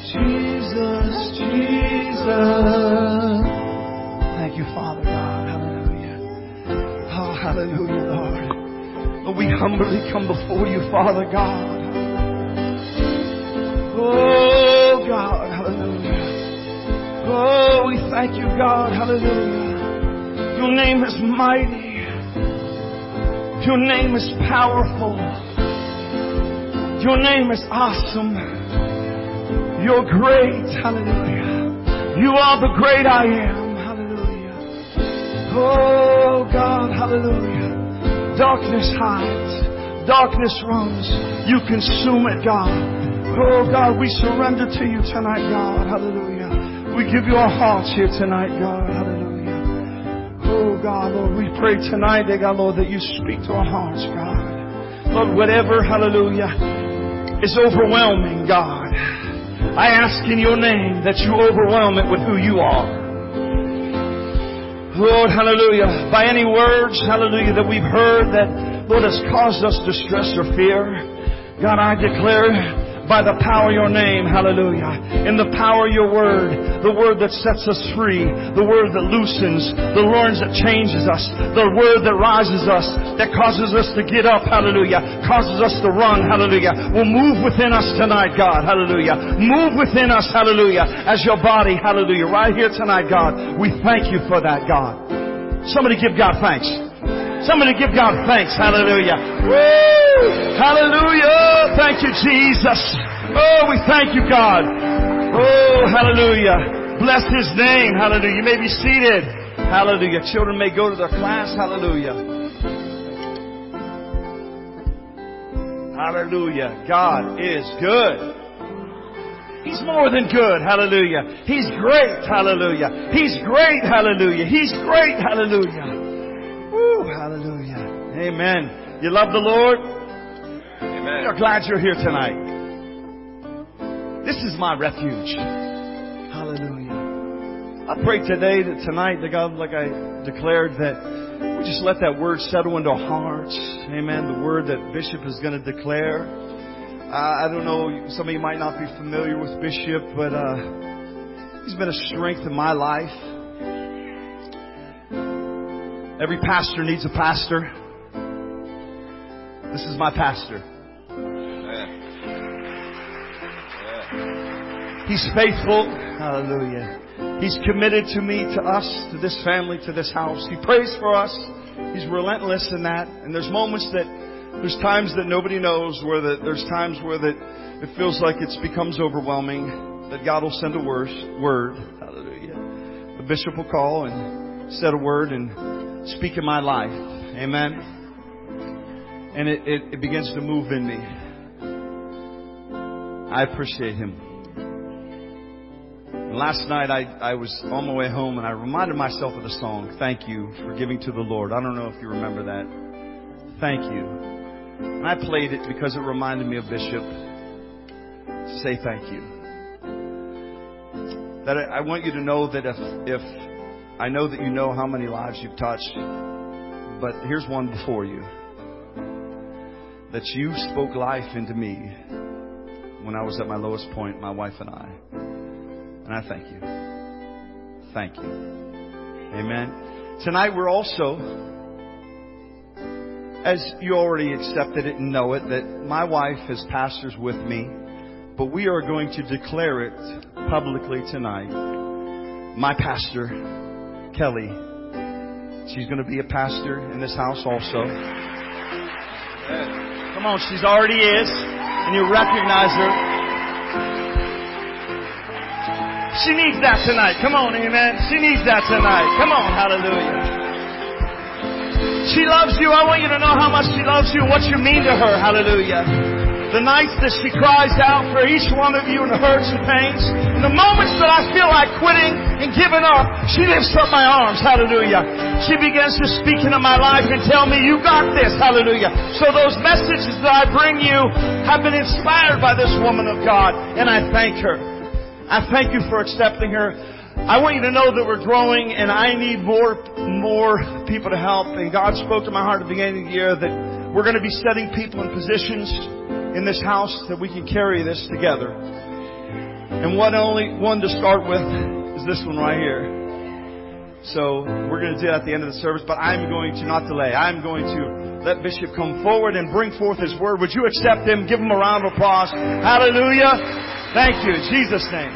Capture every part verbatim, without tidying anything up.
Jesus, Jesus. Thank you, Father God. Hallelujah. Oh, hallelujah, Lord. Lord, we humbly come before you, Father God. Oh, God. Hallelujah. Oh, we thank you, God. Hallelujah. Your name is mighty. Your name is powerful. Your name is awesome. You're great. Hallelujah. You are the great I am. Hallelujah. Oh, God. Hallelujah. Darkness hides. Darkness runs. You consume it, God. Oh, God, we surrender to you tonight, God. Hallelujah. We give you our hearts here tonight, God. Hallelujah. Oh, God, Lord, we pray tonight, that God, Lord, that you speak to our hearts, God. Lord, whatever, hallelujah, is overwhelming, God, I ask in your name that you overwhelm it with who you are. Lord, hallelujah, by any words, hallelujah, that we've heard that, Lord, has caused us distress or fear, God, I declare by the power of your name, hallelujah, in the power of your word, the word that sets us free, the word that loosens, the words that changes us, the word that rises us, that causes us to get up, hallelujah, causes us to run, hallelujah, will move within us tonight, God, hallelujah, move within us, hallelujah, as your body, hallelujah, right here tonight, God, we thank you for that, God. Somebody give God thanks. Somebody give God thanks. Hallelujah. Woo! Hallelujah. Thank you, Jesus. Oh, we thank you, God. Oh, hallelujah. Bless His name. Hallelujah. You may be seated. Hallelujah. Children may go to their class. Hallelujah. Hallelujah. God is good. He's more than good. Hallelujah. He's great. Hallelujah. He's great. Hallelujah. He's great. Hallelujah. Woo, hallelujah. Amen. You love the Lord? Amen. You're glad you're here tonight. This is my refuge. Hallelujah. I pray today that tonight, that God, like I declared, that we just let that word settle into our hearts. Amen. The word that Bishop is going to declare. Uh, I don't know, some of you might not be familiar with Bishop, but uh, he's been a strength in my life. Every pastor needs a pastor. This is my pastor. Amen. He's faithful. Hallelujah. He's committed to me, to us, to this family, to this house. He prays for us. He's relentless in that. And there's moments that, there's times that nobody knows, where that there's times where that it feels like it becomes overwhelming, that God will send a word. word. Hallelujah. The bishop will call and say a word and speak in my life. Amen. And it, it, it begins to move in me. I appreciate him. And last night I, I was on my way home and I reminded myself of the song, Thank You for Giving to the Lord. I don't know if you remember that. Thank you. And I played it because it reminded me of Bishop. Say thank you. That I, I want you to know that if, if I know that you know how many lives you've touched, but here's one before you. That you spoke life into me when I was at my lowest point, my wife and I. And I thank you. Thank you. Amen. Tonight we're also, as you already accepted it and know it, that my wife has pastors with me, but we are going to declare it publicly tonight. My pastor, Kelly, she's going to be a pastor in this house also. Come on, she's already is, and you recognize her. She needs that tonight. Come on, amen. She needs that tonight. Come on, hallelujah. She loves you. I want you to know how much she loves you and what you mean to her. Hallelujah. The nights that she cries out for each one of you in the hurts and pains. In the moments that I feel like quitting and giving up, she lifts up my arms. Hallelujah. She begins to speak into my life and tell me, you got this. Hallelujah. So those messages that I bring you have been inspired by this woman of God. And I thank her. I thank you for accepting her. I want you to know that we're growing and I need more, more people to help. And God spoke to my heart at the beginning of the year that we're going to be setting people in positions in this house that we can carry this together. And one only one to start with is this one right here. So we're going to do it at the end of the service, but I'm going to not delay. I'm going to let Bishop come forward and bring forth his word. Would you accept him? Give him a round of applause. Hallelujah. Thank you. In Jesus' name.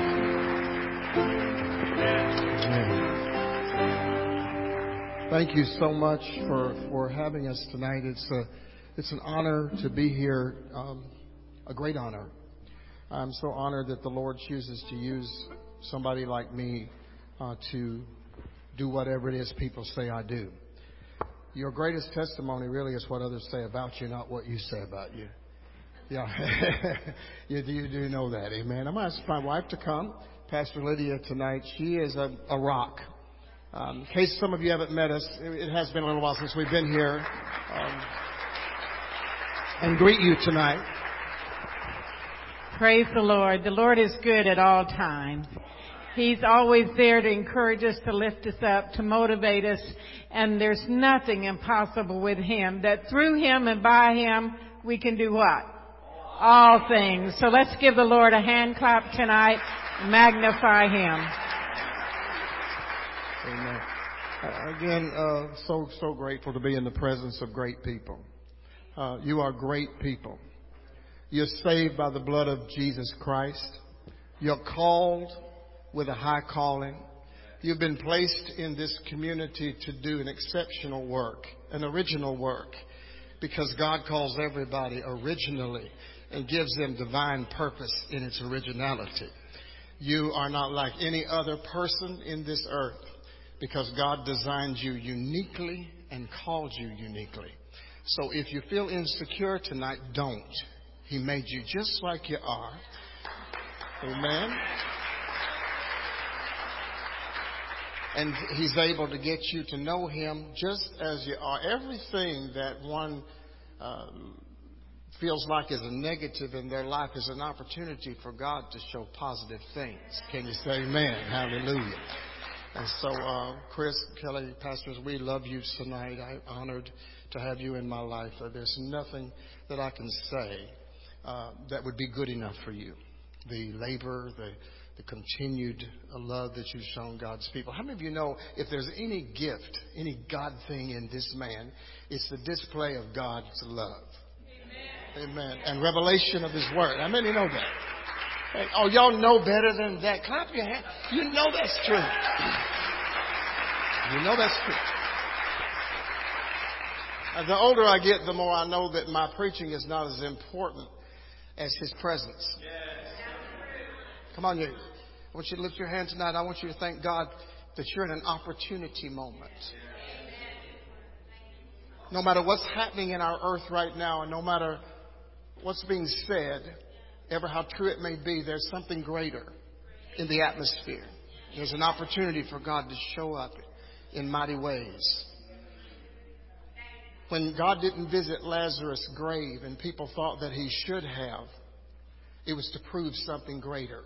Thank you so much for, for having us tonight. It's a, it's an honor to be here, um, a great honor. I'm so honored that the Lord chooses to use somebody like me uh, to do whatever it is people say I do. Your greatest testimony really is what others say about you, not what you say about you. Yeah, you, you do know that, amen. I'm going to ask my wife to come, Pastor Lydia, tonight. She is a, a rock. Um, in case some of you haven't met us, it, it has been a little while since we've been here. Um, and greet you tonight. Praise the Lord. The Lord is good at all times. He's always there to encourage us, to lift us up, to motivate us. And there's nothing impossible with Him. That through Him and by Him, we can do what? All things. So let's give the Lord a hand clap tonight. Magnify Him. Amen. Uh, again, uh, so, so grateful to be in the presence of great people. Uh, you are great people. You're saved by the blood of Jesus Christ. You're called with a high calling. You've been placed in this community to do an exceptional work, an original work, because God calls everybody originally and gives them divine purpose in its originality. You are not like any other person in this earth, because God designed you uniquely and called you uniquely. So if you feel insecure tonight, don't. He made you just like you are. Amen. And He's able to get you to know Him just as you are. Everything that one uh, feels like is a negative in their life is an opportunity for God to show positive things. Can you say amen? Hallelujah. And so, uh, Chris, Kelly, pastors, we love you tonight. I'm honored to have you in my life. Uh, there's nothing that I can say uh, that would be good enough for you. The labor, the, the continued love that you've shown God's people. How many of you know if there's any gift, any God thing in this man, it's the display of God's love. Amen. Amen. And revelation of His Word. How many know that? Hey, oh, y'all know better than that. Clap your hands. You know that's true. You know that's true. As the older I get, the more I know that my preaching is not as important as His presence. Come on, you. I want you to lift your hand tonight. I want you to thank God that you're in an opportunity moment. No matter what's happening in our earth right now, and no matter what's being said, ever how true it may be, there's something greater in the atmosphere. There's an opportunity for God to show up in mighty ways. When God didn't visit Lazarus' grave and people thought that He should have, it was to prove something greater.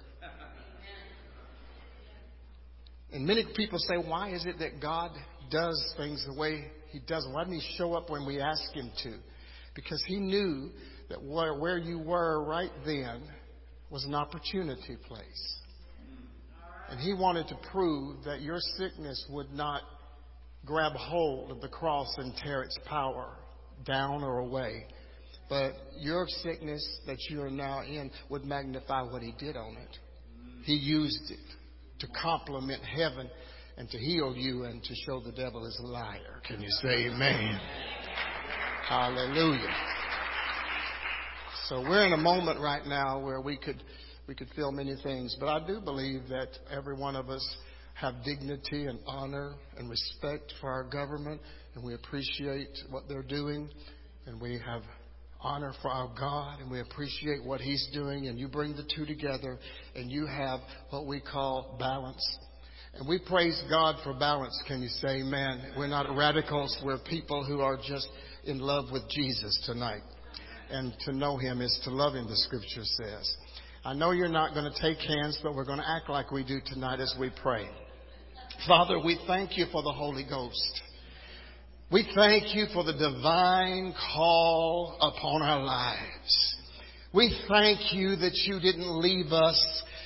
And many people say, why is it that God does things the way He does? Why didn't He show up when we ask Him to? Because He knew that where, where you were right then was an opportunity place. And He wanted to prove that your sickness would not grab hold of the cross and tear its power down or away. But your sickness that you are now in would magnify what He did on it. He used it to complement heaven and to heal you and to show the devil is a liar. Can you say amen? Hallelujah. So we're in a moment right now where we could we could feel many things. But I do believe that every one of us have dignity and honor and respect for our government. And we appreciate what they're doing. And we have honor for our God. And we appreciate what He's doing. And you bring the two together. And you have what we call balance. And we praise God for balance. Can you say amen? We're not radicals. We're people who are just in love with Jesus tonight. And to know Him is to love Him, the Scripture says. I know you're not going to take hands, but we're going to act like we do tonight as we pray. Father, we thank You for the Holy Ghost. We thank You for the divine call upon our lives. We thank You that You didn't leave us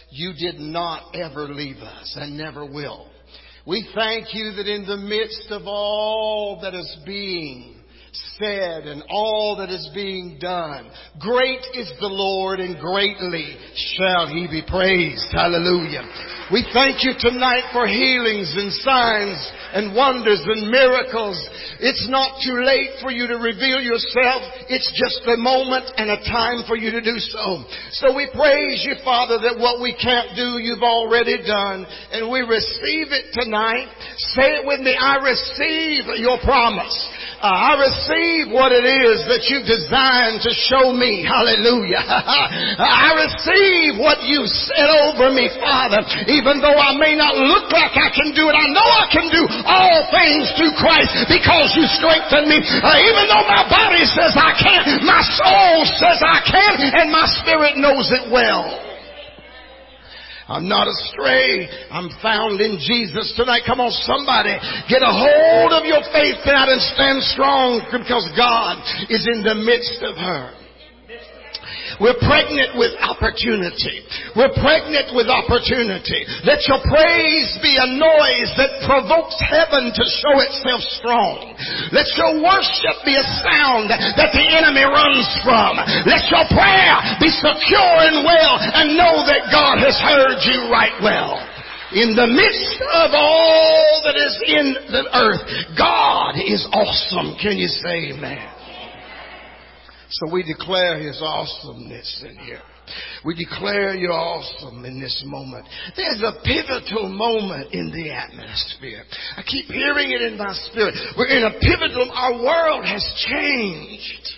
you did not ever leave us and never will. We thank you that in the midst of all that is being said and all that is being done, great is the Lord and greatly shall He be praised. Hallelujah. We thank you tonight for healings and signs and wonders and miracles. It's not too late for you to reveal yourself. It's just a moment and a time for you to do so. So we praise you, Father, that what we can't do, you've already done. And we receive it tonight. Say it with me. I receive your promise. Uh, I receive what it is that you've designed to show me. Hallelujah. I receive what you said over me, Father. Even though I may not look like I can do it, I know I can do all things through Christ because you strengthen me. Uh, even though my body says I can't, my soul says I can, and my spirit knows it well. I'm not astray. I'm found in Jesus tonight. Come on, somebody. Get a hold of your faith tonight and stand strong because God is in the midst of her. We're pregnant with opportunity. We're pregnant with opportunity. Let your praise be a noise that provokes heaven to show itself strong. Let your worship be a sound that the enemy runs from. Let your prayer be secure and well and know that God has heard you right well. In the midst of all that is in the earth, God is awesome. Can you say amen? So we declare His awesomeness in here. We declare you're awesome in this moment. There's a pivotal moment in the atmosphere. I keep hearing it in my spirit. We're in a pivotal, our world has changed.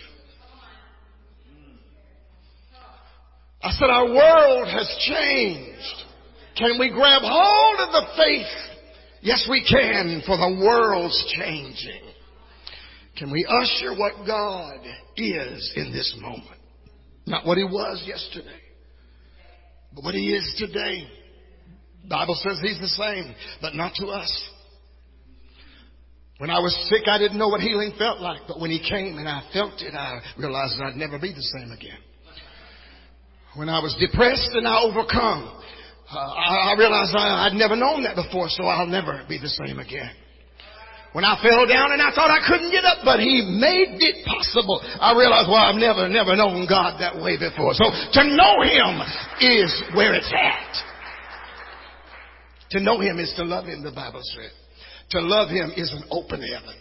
I said our world has changed. Can we grab hold of the faith? Yes, we can, for the world's changing. Can we usher what God is in this moment? Not what He was yesterday, but what He is today. The Bible says He's the same, but not to us. When I was sick, I didn't know what healing felt like, but when He came and I felt it, I realized I'd never be the same again. When I was depressed and I overcome, uh, I, I realized I, I'd never known that before, so I'll never be the same again. When I fell down and I thought I couldn't get up, but He made it possible. I realized, well, I've never, never known God that way before. So to know Him is where it's at. To know Him is to love Him, the Bible said. To love Him is an open heaven.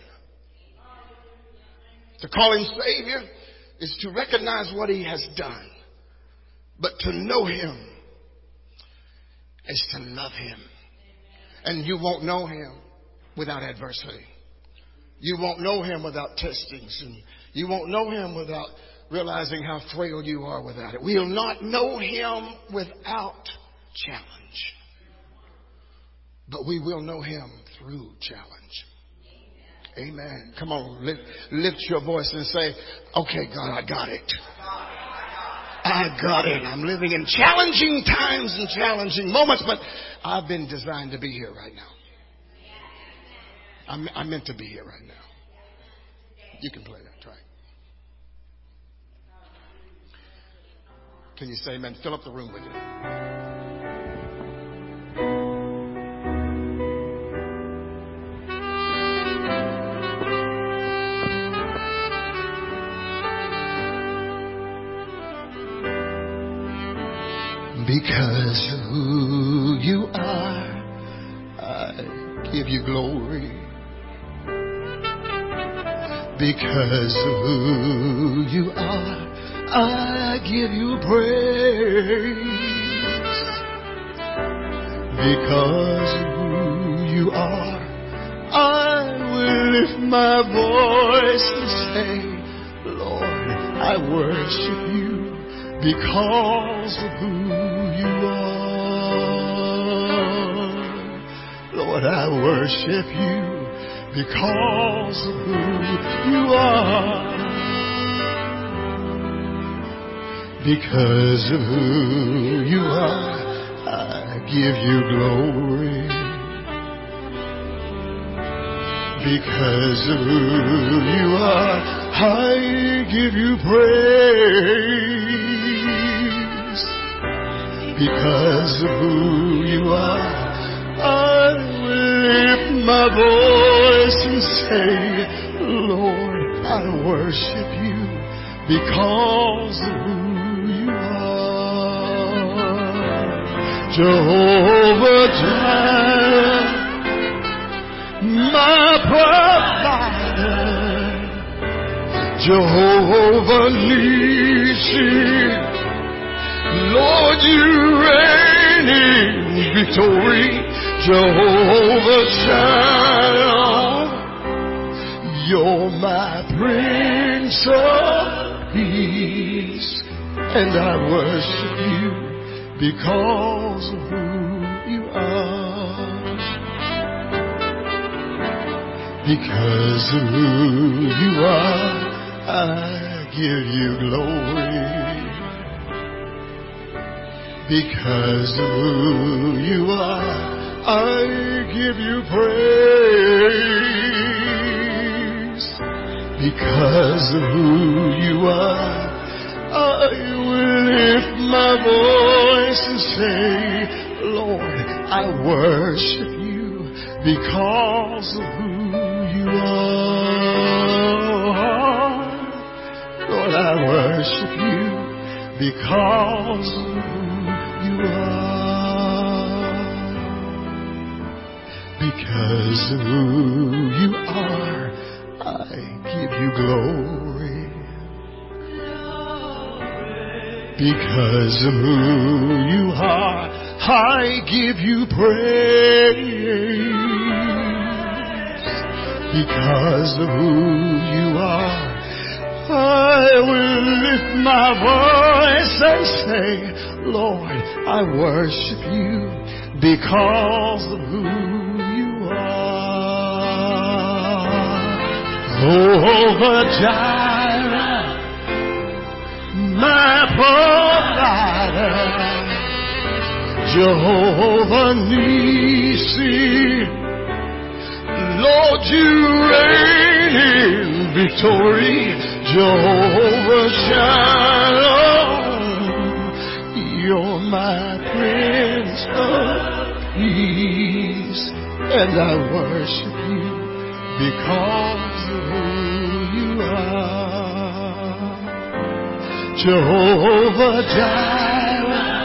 To call Him Savior is to recognize what He has done. But to know Him is to love Him. And you won't know Him without adversity. You won't know Him without testings, and you won't know Him without realizing how frail you are without it. We'll not know Him without challenge, but we will know Him through challenge. Amen. Come on, lift, lift your voice and say, okay, God, I got it. I got it. I'm living in challenging times and challenging moments, but I've been designed to be here right now. I'm, I'm meant to be here right now. You can play that track. Can you say amen? Fill up the room with it. Because of who you are, I give you glory. Because of who you are, I give you praise. Because of who you are, I will lift my voice and say, Lord, I worship you because of who you are. Lord, I worship you because of who you are. Because of who you are, I give you glory. Because of who you are, I give you praise. because of who you are. I will lift my voice and say, Lord, I worship you because of who you are. Jehovah Jireh, my provider. Jehovah Nissi, Lord, you reign in victory. Jehovah Shalom, you're my Prince of Peace, and I worship you because of who you are. Because of who you are, I give you glory. Because of who you are, I give you praise. Because of who you are, I will lift my voice and say, Lord, I worship you because of who you are. Lord, I worship you because of who you are. Because of who you are, I give you glory. Because of who you are, I give you praise. Because of who you are, I will lift my voice and say, Lord, I worship you because of who you are. Jehovah Jireh, my provider. Jehovah Nissi, Lord, you reign in victory. Jehovah Shalom, you're my Prince of Peace, and I worship you because of who you are. Jehovah Jireh,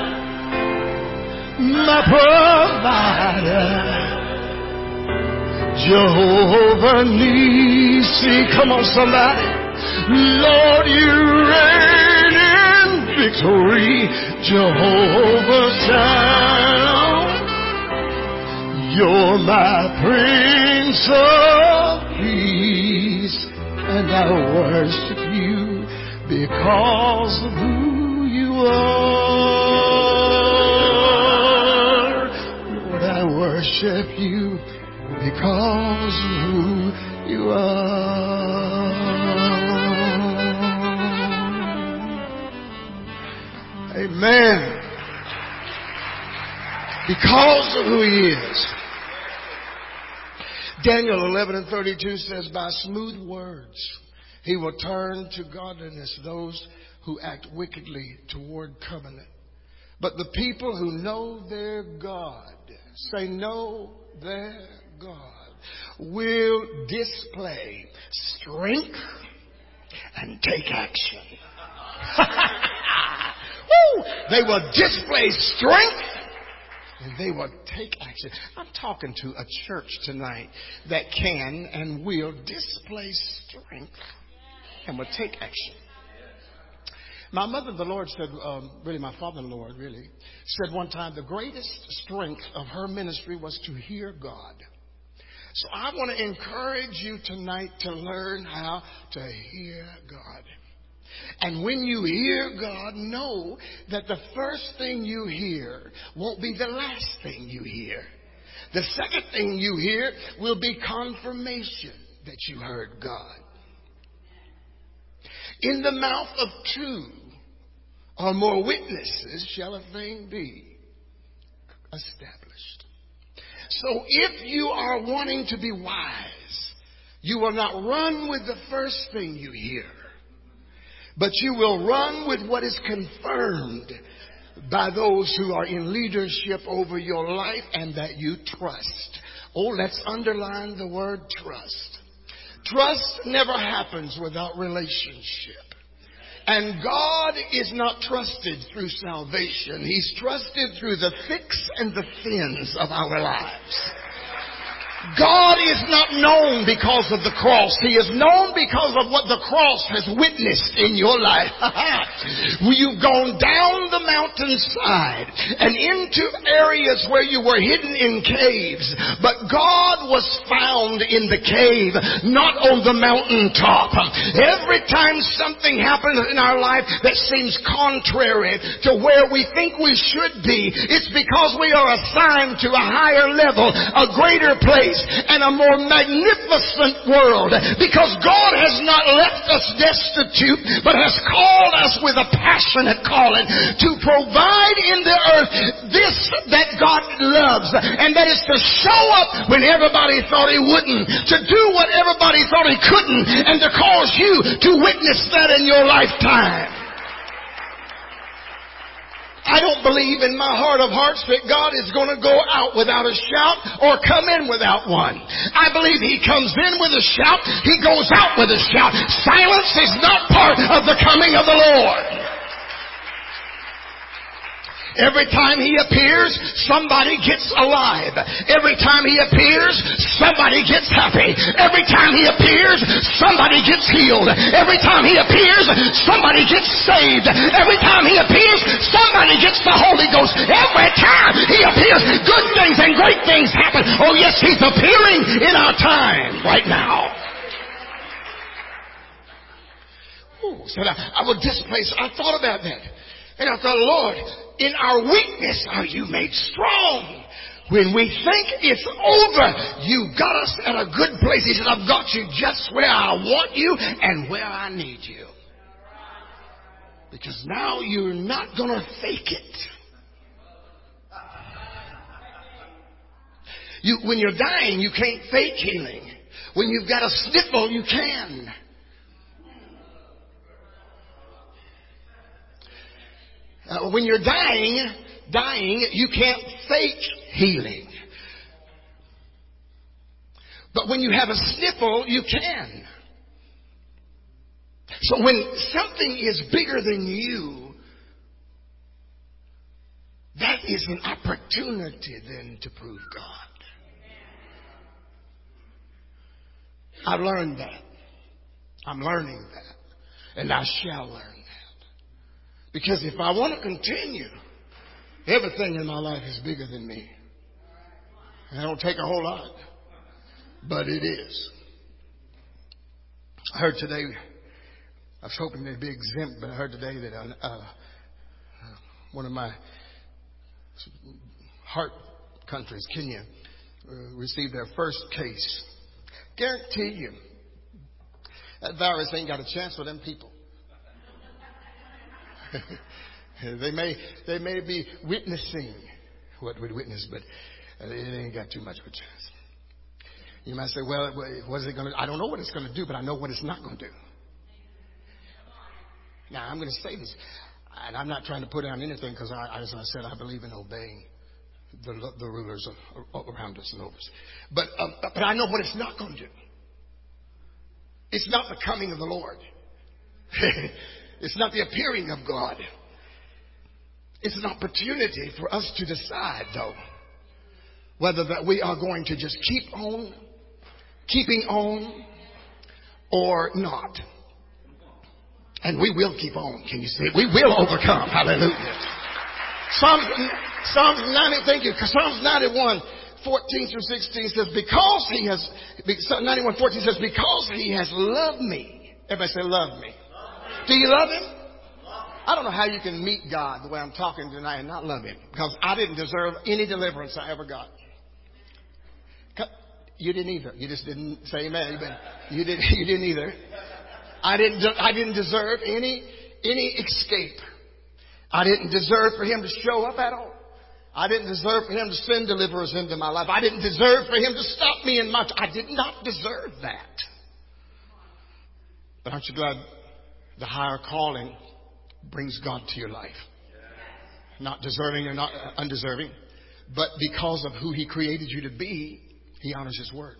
my provider. Jehovah Nissi, come on somebody. Lord, you reign in victory. Jehovah Shalom, you're my Prince of Peace, and I worship you because of who you are. Lord, I worship you because of who you are. Amen. Because of who he is. Daniel eleven and thirty-two says, by smooth words he will turn to godliness those who act wickedly toward covenant. But the people who know their God, say know their God, will display strength and take action. Woo! They will display strength and they will take action. I'm talking to a church tonight that can and will display strength and will take action. My mother, the Lord said, um, really my father, the Lord, really, said one time the greatest strength of her ministry was to hear God. So I want to encourage you tonight to learn how to hear God. And when you hear God, know that the first thing you hear won't be the last thing you hear. The second thing you hear will be confirmation that you heard God. In the mouth of two or more witnesses shall a thing be established. So if you are wanting to be wise, you will not run with the first thing you hear, but you will run with what is confirmed by those who are in leadership over your life and that you trust. Oh, let's underline the word trust. Trust never happens without relationship. And God is not trusted through salvation. He's trusted through the thicks and the thins of our lives. God is not known because of the cross. He is known because of what the cross has witnessed in your life. You've gone down the mountainside and into areas where you were hidden in caves. But God was found in the cave, not on the mountaintop. Every time something happens in our life that seems contrary to where we think we should be, it's because we are assigned to a higher level, a greater place, and a more magnificent world, because God has not left us destitute, but has called us with a passionate calling to provide in the earth this that God loves, and that is to show up when everybody thought He wouldn't, to do what everybody thought He couldn't, and to cause you to witness that in your lifetime. I don't believe in my heart of hearts that God is going to go out without a shout or come in without one. I believe He comes in with a shout. He goes out with a shout. Silence is not part of the coming of the Lord. Every time He appears, somebody gets alive. Every time He appears, somebody gets happy. Every time He appears, somebody gets healed. Every time He appears, somebody gets saved. Every time He appears, somebody gets the Holy Ghost. Every time He appears, good things and great things happen. Oh yes, He's appearing in our time right now. Ooh, said I, I was displaced. I thought about that. And I thought, Lord, in our weakness are you made strong. When we think it's over, you got us at a good place. He said, I've got you just where I want you and where I need you. Because now you're not going to fake it. You, when you're dying, you can't fake healing. When you've got a sniffle, you can. Uh, when you're dying, dying, you can't fake healing. But when you have a sniffle, you can. So when something is bigger than you, that is an opportunity then to prove God. I've learned that. I'm learning that. And I shall learn. Because if I want to continue, everything in my life is bigger than me. And it don't take a whole lot, but it is. I heard today, I was hoping they'd be exempt, but I heard today that uh, uh, one of my heart countries, Kenya, uh, received their first case. Guarantee you, that virus ain't got a chance with them people. they may they may be witnessing what we witness, but it ain't got too much of a chance. You might say, well, what is it going to do? I don't know what it's going to do, but I know what it's not going to do. Now, I'm going to say this, and I'm not trying to put down anything, because I, as I said, I believe in obeying the, the rulers of, around us and over us. But, um, but I know what it's not going to do. It's not the coming of the Lord. It's not the appearing of God. It's an opportunity for us to decide, though, whether that we are going to just keep on, keeping on, or not. And we will keep on. Can you see it? We will overcome. Hallelujah. Psalms, Psalms ninety, thank you. Psalms ninety-one, fourteen through sixteen says, because he has, ninety-one, fourteen says, because he has loved me. Everybody say, love me. Do you love Him? I don't know how you can meet God the way I'm talking tonight and not love Him, because I didn't deserve any deliverance I ever got. You didn't either. You just didn't say amen. You didn't. You didn't either. I didn't. I didn't deserve any any escape. I didn't deserve for Him to show up at all. I didn't deserve for Him to send deliverers into my life. I didn't deserve for Him to stop me in my. I did not deserve that. But aren't you glad? The higher calling brings God to your life. not deserving or not undeserving, but because of who He created you to be, He honors His word.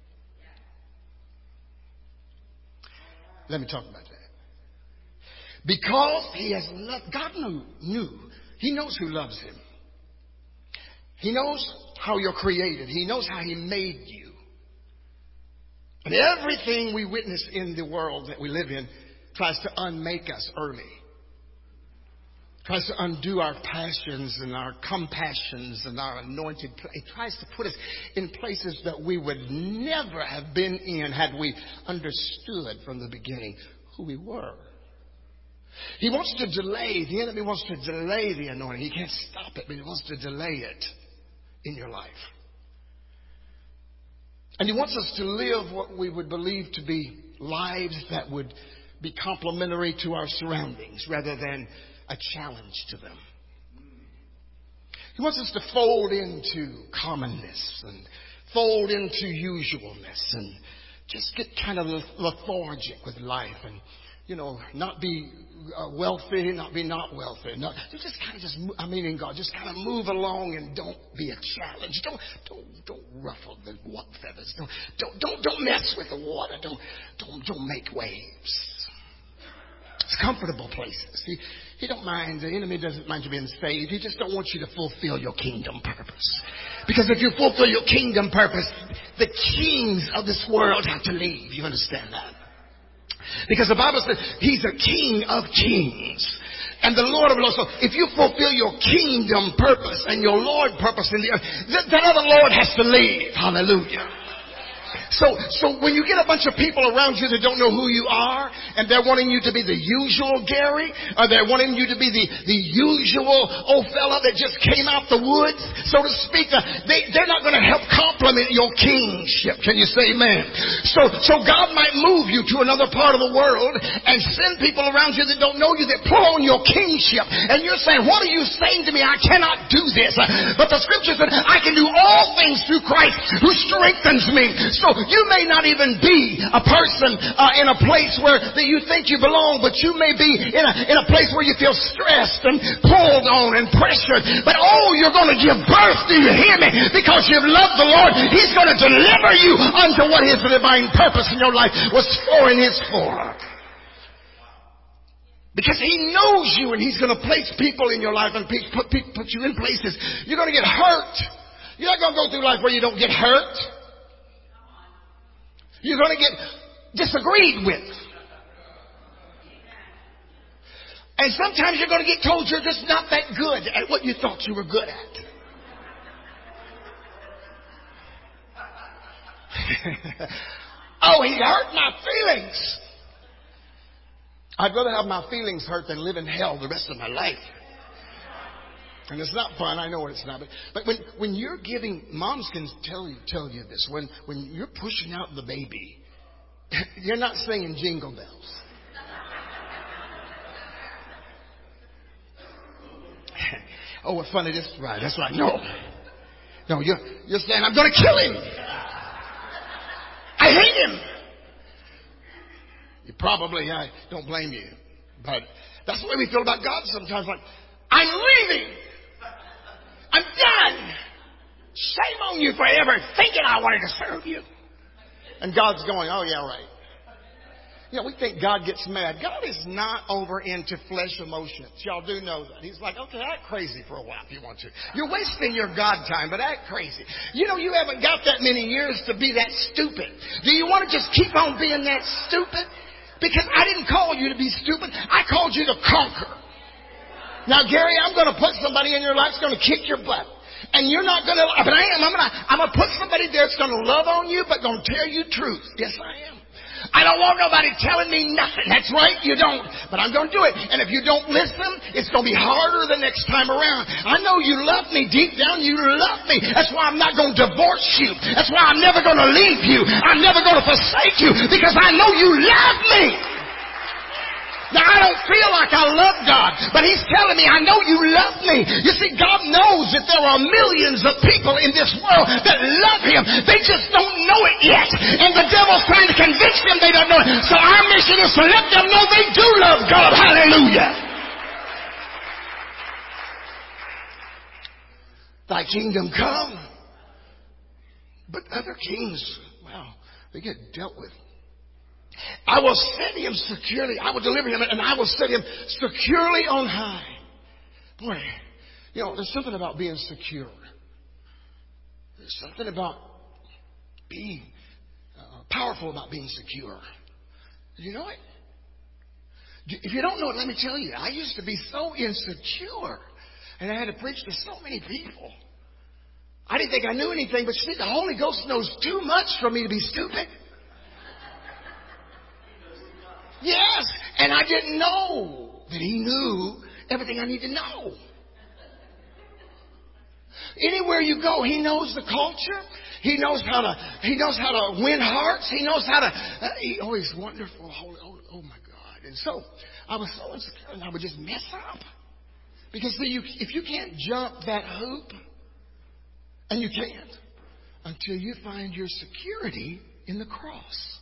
Let me talk about that. Because He has loved, God knew, knew. He knows who loves Him. He knows how you're created. He knows how He made you. And everything we witness in the world that we live in tries to unmake us early. Tries to undo our passions and our compassions and our anointed. It tries to put us in places that we would never have been in had we understood from the beginning who we were. He wants to delay. The enemy wants to delay the anointing. He can't stop it, but he wants to delay it in your life. And he wants us to live what we would believe to be lives that would be complementary to our surroundings rather than a challenge to them. He wants us to fold into commonness and fold into usualness and just get kind of lethargic with life and, you know, not be uh, wealthy, not be not wealthy. Not, just kind of just, I mean, in God, just kind of move along and don't be a challenge. Don't, don't, don't ruffle the feathers. Don't, don't, don't, don't mess with the water. Don't, don't, don't make waves. It's comfortable places. He, he don't mind. The enemy doesn't mind you being saved. He just don't want you to fulfill your kingdom purpose. Because if you fulfill your kingdom purpose, the kings of this world have to leave. You understand that? Because the Bible says He's a King of kings and the Lord of lords. So if you fulfill your kingdom purpose and your Lord purpose in the earth, that, that other Lord has to leave. Hallelujah. So, so when you get a bunch of people around you that don't know who you are, and they're wanting you to be the usual Gary, or they're wanting you to be the, the usual old fella that just came out the woods, so to speak, uh, they, they're not going to help complement your kingship. Can you say amen? So, so God might move you to another part of the world and send people around you that don't know you that pull on your kingship. And you're saying, what are you saying to me? I cannot do this. But the scripture said, I can do all things through Christ who strengthens me. So you may not even be a person uh, in a place where that you think you belong, but you may be in a, in a place where you feel stressed and pulled on and pressured. But oh, you're going to give birth, do you hear me? Because you've loved the Lord, He's going to deliver you unto what His divine purpose in your life was for and is for. Because He knows you and He's going to place people in your life and put, put you in places. You're going to get hurt. You're not going to go through life where you don't get hurt. You're going to get disagreed with. And sometimes you're going to get told you're just not that good at what you thought you were good at. Oh, he hurt my feelings. I'd rather have my feelings hurt than live in hell the rest of my life. And it's not fun. I know it's not. But, but when, when you're giving, moms can tell you, tell you this. When, when you're pushing out the baby, you're not singing jingle bells. Oh, what fun it is. Right. That's right. No. No, you're, you're saying, I'm going to kill him. I hate him. You probably, I don't blame you. But that's the way we feel about God sometimes. Like, I'm leaving. I'm done. Shame on you for ever thinking I wanted to serve you. And God's going, oh, yeah, right. You know, we think God gets mad. God is not over into flesh emotions. Y'all do know that. He's like, okay, act crazy for a while if you want to. You're wasting your God time, but act crazy. You know, you haven't got that many years to be that stupid. Do you want to just keep on being that stupid? Because I didn't call you to be stupid. I called you to conquer. Now, Gary, I'm going to put somebody in your life that's going to kick your butt. And you're not going to, but I am. I'm going to, I'm going to put somebody there that's going to love on you, but going to tell you truth. Yes, I am. I don't want nobody telling me nothing. That's right, you don't. But I'm going to do it. And if you don't listen, it's going to be harder the next time around. I know you love me. Deep down, you love me. That's why I'm not going to divorce you. That's why I'm never going to leave you. I'm never going to forsake you because I know you love me. Now, I don't feel like I love God, but He's telling me, I know you love me. You see, God knows that there are millions of people in this world that love Him. They just don't know it yet. And the devil's trying to convince them they don't know it. So our mission is to let them know they do love God. Hallelujah. thy kingdom come. But other kings, well, they get dealt with. I will set him securely. I will deliver him, and I will set him securely on high. Boy, you know, there's something about being secure. There's something about being uh, powerful about being secure. Do you know it? If you don't know it, let me tell you. I used to be so insecure, and I had to preach to so many people. I didn't think I knew anything, but see, the Holy Ghost knows too much for me to be stupid. Yes, and I didn't know that He knew everything I need to know. Anywhere you go, He knows the culture. He knows how to. He knows how to win hearts. He knows how to. Uh, he, oh, He's wonderful. Holy, oh, oh my God! And so I was so insecure, and I would just mess up because see, you, if you can't jump that hoop, and you can't until you find your security in the cross.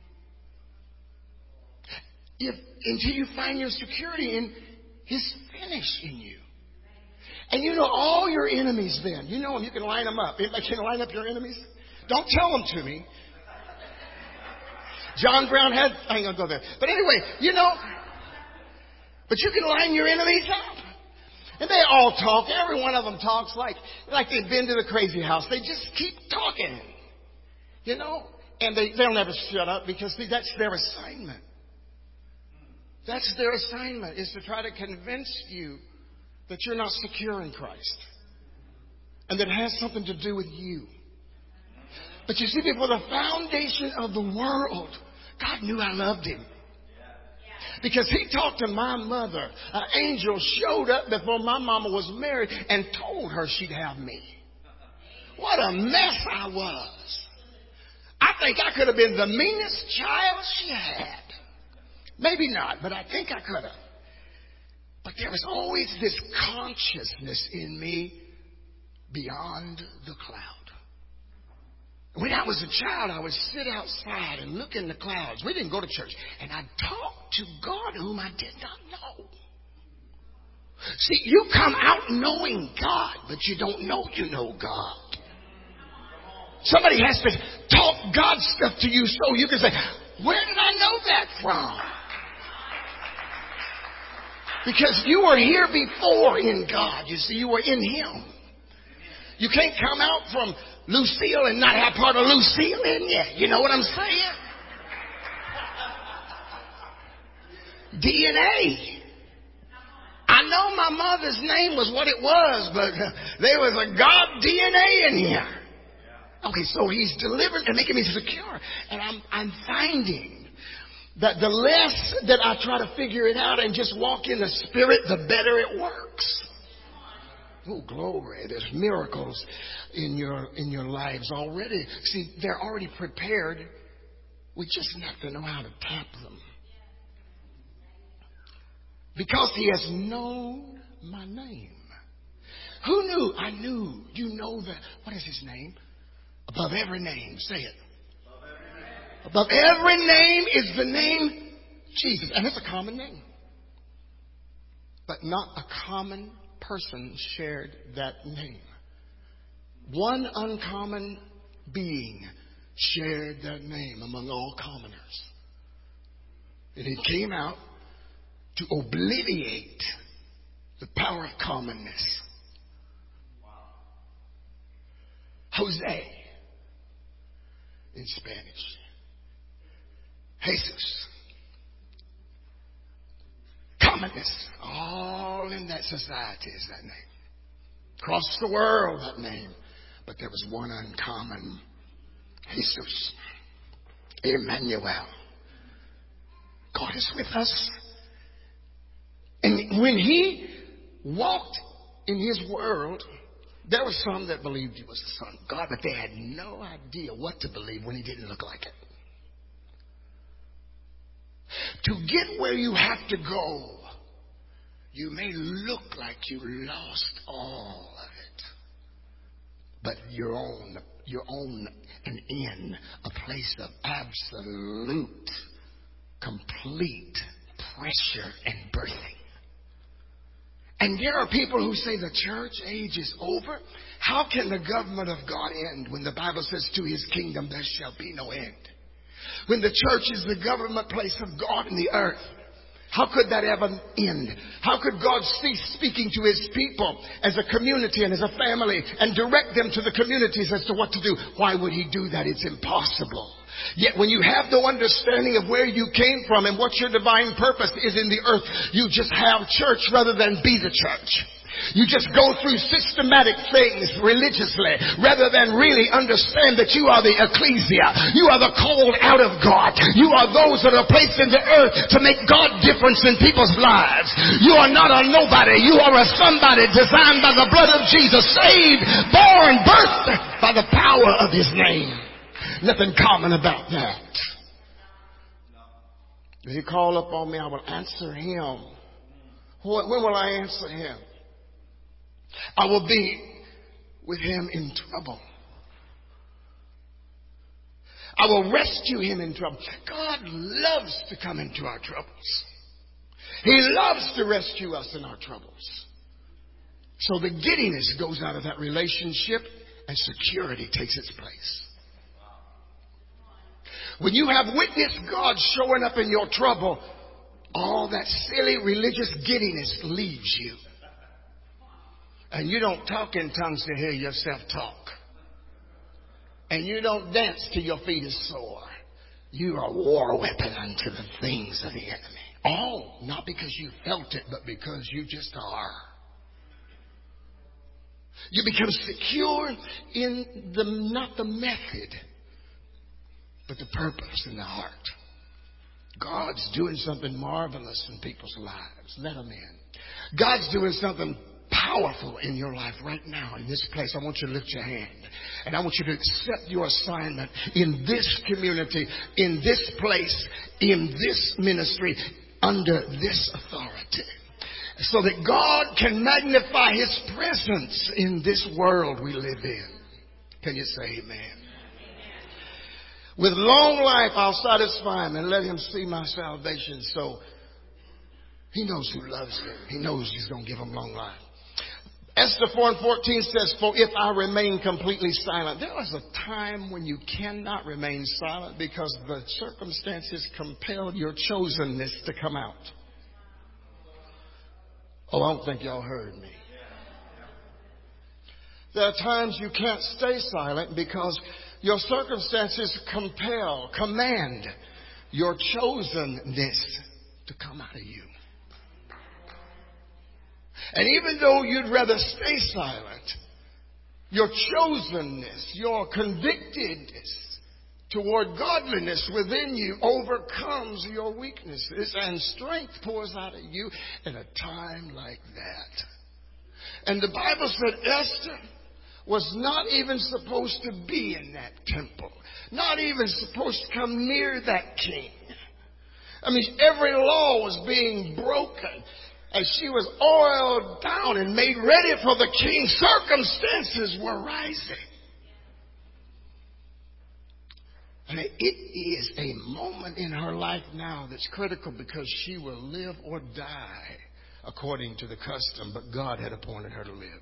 If, until you find your security in His finish in you. And you know all your enemies then. You know them. You can line them up. Anybody can line up your enemies? Don't tell them to me. John Brown had... I ain't going to go there. But anyway, you know... But you can line your enemies up. And they all talk. Every one of them talks like, like they've been to the crazy house. They just keep talking. You know? And they, they'll never shut up because see, that's their assignment. That's their assignment, is to try to convince you that you're not secure in Christ. And that it has something to do with you. But you see, before the foundation of the world, God knew I loved Him. Because He talked to my mother. An angel showed up before my mama was married and told her she'd have me. What a mess I was. I think I could have been the meanest child she had. Maybe not, but I think I could have. But there was always this consciousness in me beyond the cloud. When I was a child, I would sit outside and look in the clouds. We didn't go to church. And I'd talk to God whom I did not know. See, you come out knowing God, but you don't know you know God. Somebody has to talk God stuff to you so you can say, where did I know that from? Because you were here before in God. You see, you were in Him. You can't come out from Lucille and not have part of Lucille in you. You know what I'm saying? D N A. I know my mother's name was what it was, but there was a God D N A in here. Okay, so He's delivering and making me secure. And I'm, I'm finding that the less that I try to figure it out and just walk in the Spirit, the better it works. Oh, glory. There's miracles in your in your lives already. See, they're already prepared. We just have to know how to tap them. Because He has known my name. Who knew? I knew. You know that. What is His name? Above every name. Say it. Above every name, Above every name is the name Jesus. And it's a common name. But not a common person shared that name. One uncommon being shared that name among all commoners. And He came out to obliterate the power of commonness. Jose in Spanish. Jesus. Commonness. All in that society is that name. Across the world, that name. But there was one uncommon. Jesus. Emmanuel. God is with us. And when He walked in His world, there were some that believed He was the Son of God, but they had no idea what to believe when He didn't look like it. To get where you have to go, you may look like you lost all of it. But you're on, you're on and in a place of absolute, complete pressure and birthing. And there are people who say the church age is over. How can the government of God end when the Bible says to his kingdom there shall be no end? When the church is the government place of God in the earth, how could that ever end? How could God cease speaking to his people as a community and as a family and direct them to the communities as to what to do? Why would he do that? It's impossible. Yet when you have no understanding of where you came from and what your divine purpose is in the earth, you just have church rather than be the church. You just go through systematic things religiously rather than really understand that you are the ecclesia. You are the called out of God. You are those that are placed in the earth to make God difference in people's lives. You are not a nobody. You are a somebody designed by the blood of Jesus, saved, born, birthed by the power of his name. Nothing common about that. If he call upon me, I will answer him. When will I answer him? I will be with him in trouble. I will rescue him in trouble. God loves to come into our troubles. He loves to rescue us in our troubles. So the giddiness goes out of that relationship and security takes its place. When you have witnessed God showing up in your trouble, all that silly religious giddiness leaves you. And you don't talk in tongues to hear yourself talk. And you don't dance till your feet is sore. You are a war weapon unto the things of the enemy. All not because you felt it, but because you just are. You become secure in the not the method, but the purpose in the heart. God's doing something marvelous in people's lives. Let them in. God's doing something powerful in your life right now in this place. I want you to lift your hand. And I want you to accept your assignment in this community, in this place, in this ministry, under this authority. So that God can magnify his presence in this world we live in. Can you say amen? With long life, I'll satisfy him and let him see my salvation. So he knows who loves him. He knows he's going to give him long life. Esther four and fourteen says, for if I remain completely silent. There is a time when you cannot remain silent because the circumstances compel your chosenness to come out. Oh, I don't think y'all heard me. There are times you can't stay silent because your circumstances compel, command your chosenness to come out of you. And even though you'd rather stay silent, your chosenness, your convictedness toward godliness within you overcomes your weaknesses and strength pours out of you in a time like that. And the Bible said Esther was not even supposed to be in that temple. Not even supposed to come near that king. I mean, every law was being broken. As she was oiled down and made ready for the king, circumstances were rising. And it is a moment in her life now that's critical because she will live or die according to the custom, but God had appointed her to live.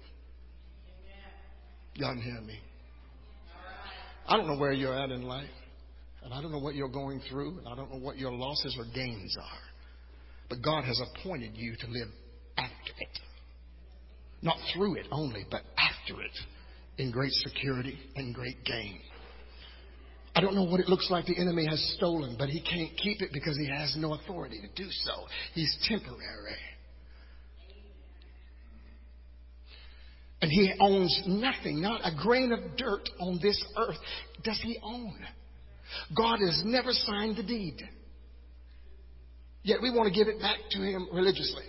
Y'all can hear me? I don't know where you're at in life, and I don't know what you're going through, and I don't know what your losses or gains are. But God has appointed you to live after it. Not through it only, but after it. In great security and great gain. I don't know what it looks like the enemy has stolen, but he can't keep it because he has no authority to do so. He's temporary. And he owns nothing, not a grain of dirt on this earth does he own. God has never signed the deed. Yet we want to give it back to him religiously.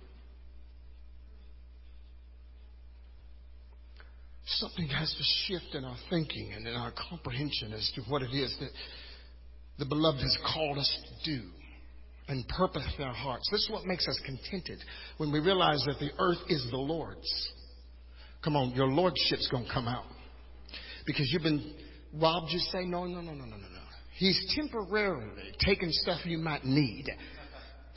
Something has to shift in our thinking and in our comprehension as to what it is that the beloved has called us to do and purpose in our hearts. This is what makes us contented when we realize that the earth is the Lord's. Come on, your lordship's going to come out. Because you've been robbed, you say, no, no, no, no, no, no, no. He's temporarily taking stuff you might need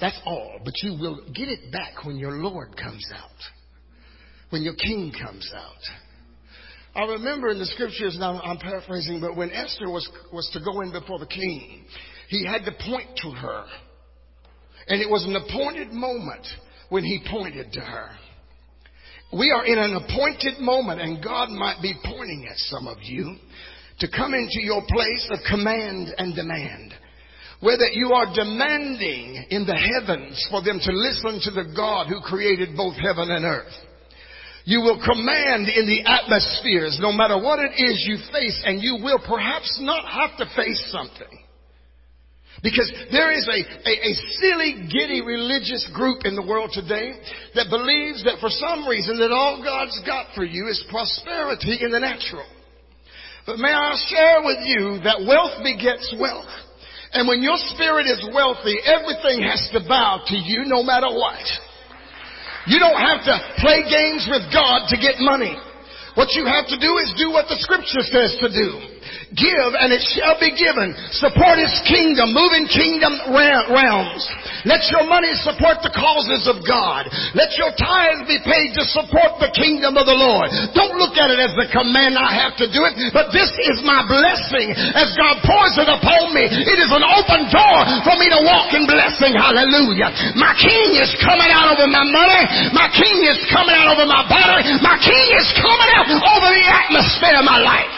That's all. But you will get it back when your Lord comes out. When your King comes out. I remember in the scriptures, now I'm paraphrasing, but when Esther was, was to go in before the king, he had to point to her. And it was an appointed moment when he pointed to her. We are in an appointed moment, and God might be pointing at some of you to come into your place of command and demand. Whether you are demanding in the heavens for them to listen to the God who created both heaven and earth. You will command in the atmospheres no matter what it is you face, and you will perhaps not have to face something. Because there is a, a, a silly, giddy religious group in the world today that believes that for some reason that all God's got for you is prosperity in the natural. But may I share with you that wealth begets wealth. And when your spirit is wealthy, everything has to bow to you no matter what. You don't have to play games with God to get money. What you have to do is do what the scripture says to do. Give and it shall be given. Support His kingdom. Move in kingdom realms. Let your money support the causes of God. Let your tithes be paid to support the kingdom of the Lord. Don't look at it as the command I have to do it, but this is my blessing as God pours it upon me. It is an open door for me to walk in blessing. Hallelujah. My King is coming out over my money. My King is coming out over my body. My King is coming out over the atmosphere of my life.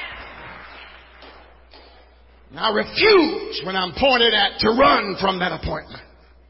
And I refuse, when I'm pointed at, to run from that appointment.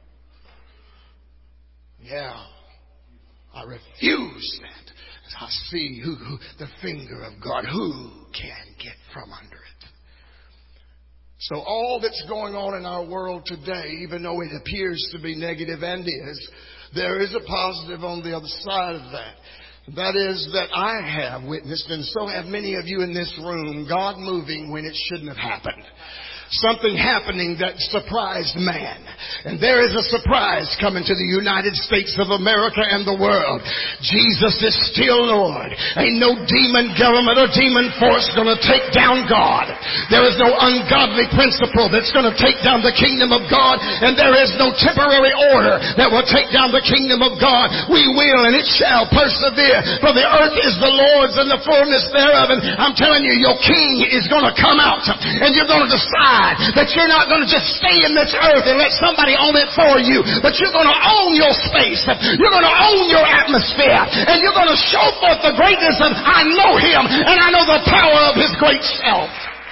Yeah, I refuse that. As I see who, who the finger of God, who can get from under it? So all that's going on in our world today, even though it appears to be negative and is, there is a positive on the other side of that. That is that I have witnessed, and so have many of you in this room, God moving when it shouldn't have happened. Something happening that surprised man. And there is a surprise coming to the United States of America and the world. Jesus is still Lord. Ain't no demon government or demon force going to take down God. There is no ungodly principle that's going to take down the kingdom of God. And there is no temporary order that will take down the kingdom of God. We will and it shall persevere. For the earth is the Lord's and the fullness thereof. And I'm telling you, your King is going to come out. And you're going to decide that you're not going to just stay in this earth and let somebody own it for you, but you're going to own your space. You're going to own your atmosphere, and you're going to show forth the greatness of I know Him and I know the power of His great self.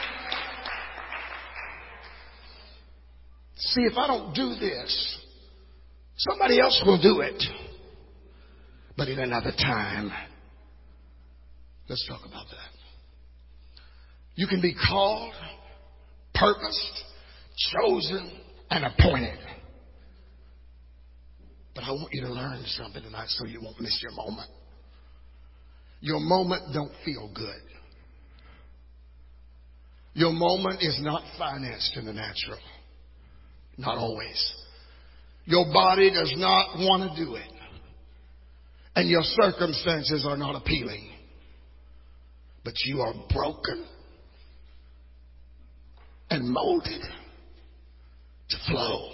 See, if I don't do this, somebody else will do it. But in another time, let's talk about that. You can be called, purposed, chosen, and appointed. But I want you to learn something tonight so you won't miss your moment. Your moment don't feel good. Your moment is not financed in the natural. Not always. Your body does not want to do it. And your circumstances are not appealing. But you are broken and molded to flow,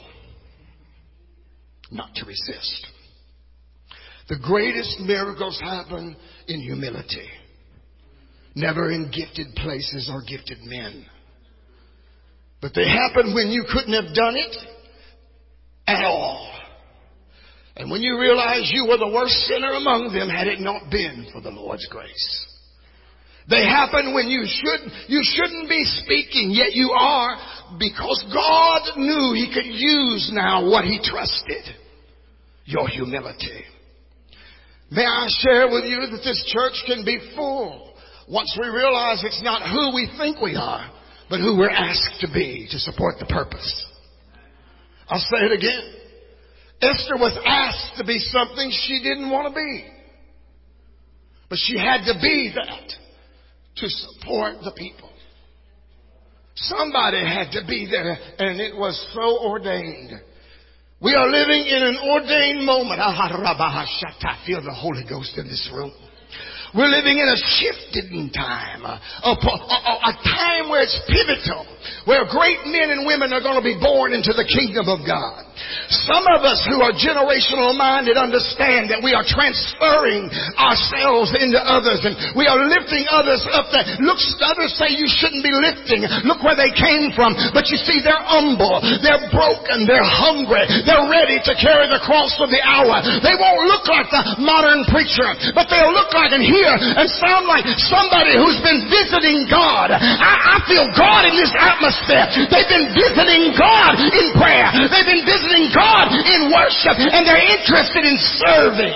not to resist. The greatest miracles happen in humility, never in gifted places or gifted men. But they happen when you couldn't have done it at all. And when you realize you were the worst sinner among them had it not been for the Lord's grace. They happen when you should, you shouldn't be speaking, yet you are, because God knew He could use now what He trusted. Your humility. May I share with you that this church can be full once we realize it's not who we think we are, but who we're asked to be to support the purpose. I'll say it again. Esther was asked to be something she didn't want to be. But she had to be that to support the people. Somebody had to be there, and it was so ordained. We are living in an ordained moment. I feel the Holy Ghost in this room. We're living in a shifting time, a, a, a, a time where it's pivotal, where great men and women are going to be born into the kingdom of God. Some of us who are generational minded understand that we are transferring ourselves into others, and we are lifting others up that looks, others say you shouldn't be lifting. Look where they came from. But you see, they're humble, they're broken, they're hungry, they're ready to carry the cross of the hour. They won't look like the modern preacher, but they'll look like and hear and sound like somebody who's been visiting God. I, I feel God in this atmosphere. They've been visiting God in prayer. They've been visiting God in worship, and they're interested in serving.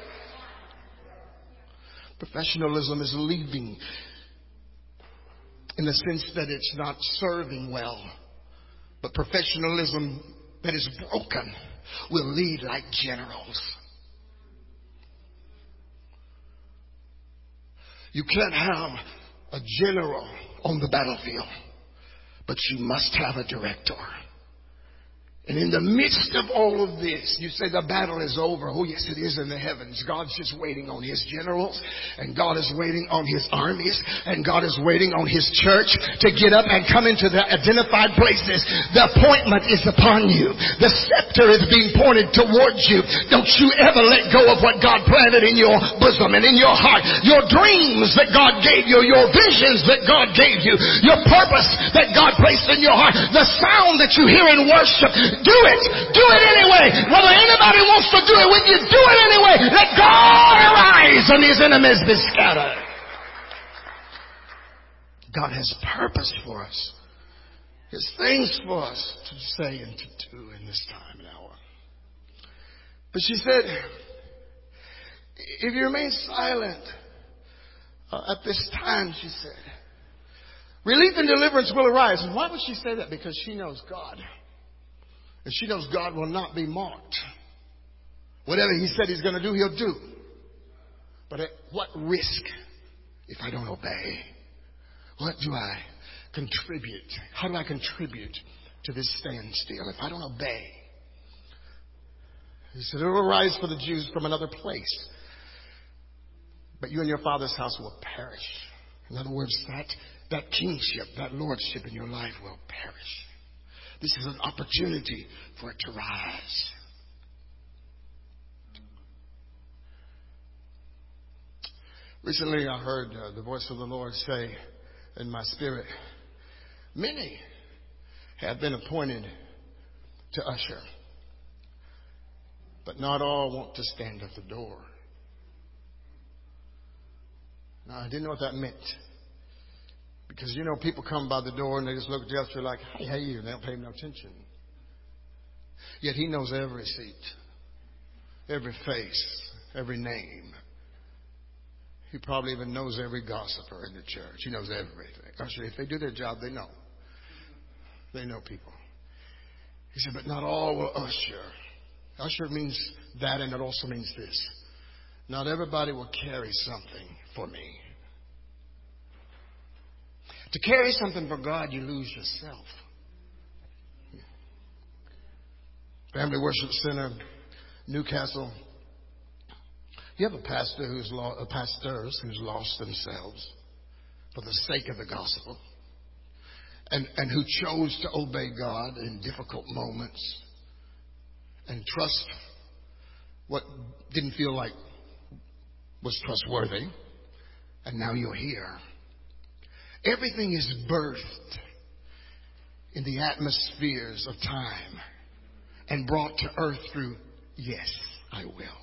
Professionalism is leaving in the sense that it's not serving well. But professionalism that is broken will lead like generals. You can't have a general on the battlefield, but you must have a director. And in the midst of all of this, you say the battle is over. Oh, yes, it is in the heavens. God's just waiting on His generals, and God is waiting on His armies, and God is waiting on His church to get up and come into the identified places. The appointment is upon you. The scepter is being pointed towards you. Don't you ever let go of what God planted in your bosom and in your heart. Your dreams that God gave you, your visions that God gave you, your purpose that God placed in your heart, the sound that you hear in worship. Do it. Do it anyway. Whether anybody wants to do it with you, do it anyway. Let God arise and His enemies be scattered. God has purpose for us. His things for us to say and to do in this time and hour. But she said, if you remain silent uh, at this time, she said, relief and deliverance will arise. And why would she say that? Because she knows God. And she knows God will not be mocked. Whatever He said He's going to do, He'll do. But at what risk if I don't obey? What do I contribute? How do I contribute to this standstill if I don't obey? He said, it will arise for the Jews from another place, but you and your father's house will perish. In other words, that, that kingship, that lordship in your life will perish. This is an opportunity for it to rise. Recently, I heard uh, the voice of the Lord say in my spirit, many have been appointed to usher, but not all want to stand at the door. Now, I didn't know what that meant. Because, you know, people come by the door and they just look at the usher like, hey, how are you? And they don't pay him no attention. Yet He knows every seat, every face, every name. He probably even knows every gossiper in the church. He knows everything. Usher, if they do their job, they know. They know people. He said, but not all will usher. Usher means that, and it also means this. Not everybody will carry something for me. To carry something for God, you lose yourself. Family Worship Center, Newcastle. You have a pastor who's lo- a pastors who's lost themselves for the sake of the gospel, and and who chose to obey God in difficult moments and trust what didn't feel like was trustworthy. And now you're here. Everything is birthed in the atmospheres of time and brought to earth through, yes, I will.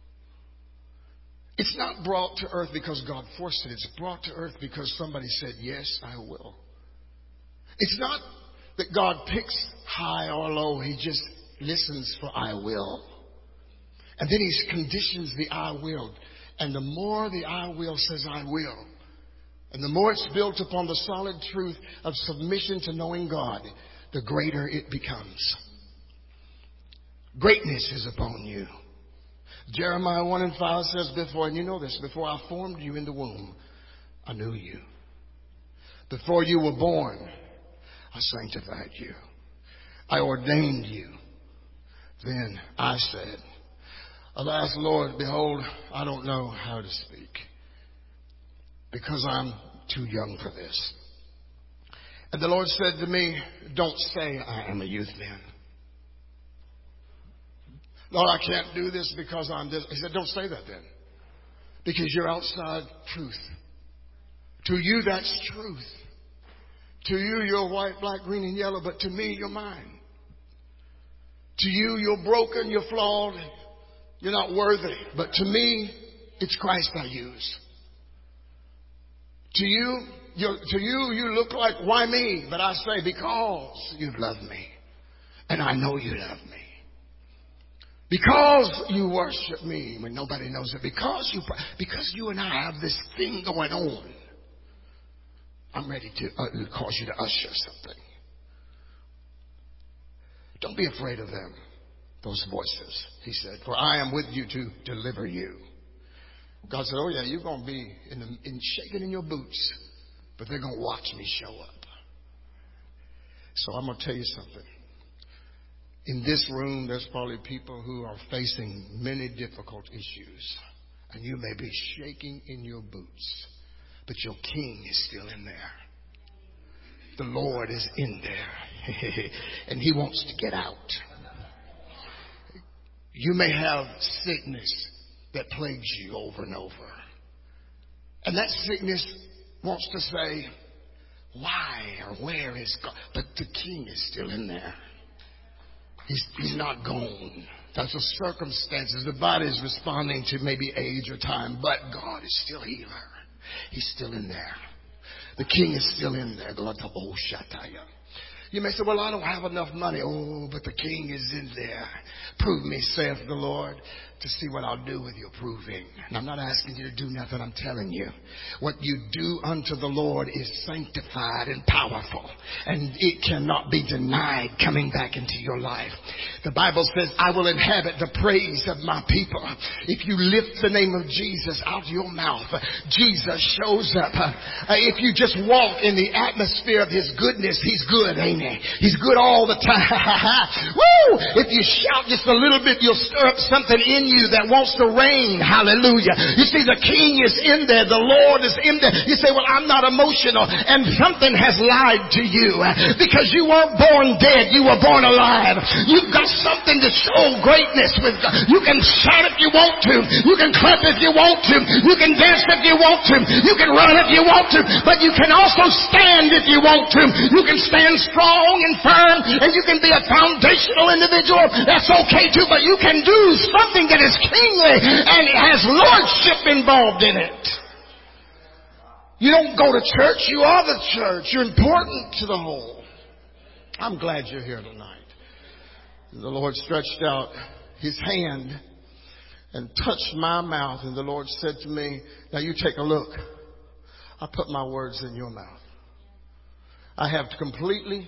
It's not brought to earth because God forced it. It's brought to earth because somebody said, yes, I will. It's not that God picks high or low. He just listens for I will. And then He conditions the I will. And the more the I will says I will, and the more it's built upon the solid truth of submission to knowing God, the greater it becomes. Greatness is upon you. Jeremiah one and five says, before, and you know this, before I formed you in the womb, I knew you. Before you were born, I sanctified you. I ordained you. Then I said, alas, Lord, behold, I don't know how to speak, because I'm too young for this. And the Lord said to me, don't say I am a youth man. Lord, I can't do this because I'm this. He said, don't say that then. Because you're outside truth. To you, that's truth. To you, you're white, black, green, and yellow. But to me, you're mine. To you, you're broken, you're flawed, you're not worthy. But to me, it's Christ I use. To you, you're, to you, you look like, why me? But I say, because you love me. And I know you love me. Because you worship me when nobody knows it. Because you, because you and I have this thing going on. I'm ready to uh, cause you to usher something. Don't be afraid of them, those voices, he said, for I am with you to deliver you. God said, oh yeah, you're going to be in, the, in shaking in your boots, but they're going to watch me show up. So I'm going to tell you something. In this room, there's probably people who are facing many difficult issues, and you may be shaking in your boots, but your King is still in there. The Lord is in there, and he wants to get out. You may have sickness that plagues you over and over. And that sickness wants to say, why or where is God? But the King is still in there. He's, he's not gone. That's the circumstances. The body is responding to maybe age or time, but God is still healer. He's still in there. The King is still in there. You may say, well, I don't have enough money. Oh, but the King is in there. Prove me, saith the Lord, to see what I'll do with your proving. And I'm not asking you to do nothing. I'm telling you. What you do unto the Lord is sanctified and powerful. And it cannot be denied coming back into your life. The Bible says, I will inhabit the praise of my people. If you lift the name of Jesus out of your mouth, Jesus shows up. Uh, if you just walk in the atmosphere of his goodness, he's good, ain't he? He's good all the time. Woo! If you shout just a little bit, you'll stir up something in you that wants to reign. Hallelujah. You see, the King is in there. The Lord is in there. You say, well, I'm not emotional. And something has lied to you. Because you weren't born dead. You were born alive. You've got something to show greatness with God. You can shout if you want to. You can clap if you want to. You can dance if you want to. You can run if you want to. But you can also stand if you want to. You can stand strong and firm, and you can be a foundational individual. That's okay too, but you can do something that is kingly and has lordship involved in it. You don't go to church, you are the church. You're important to the whole. I'm glad you're here tonight. The Lord stretched out his hand and touched my mouth, and the Lord said to me, now you take a look. I put my words in your mouth. I have completely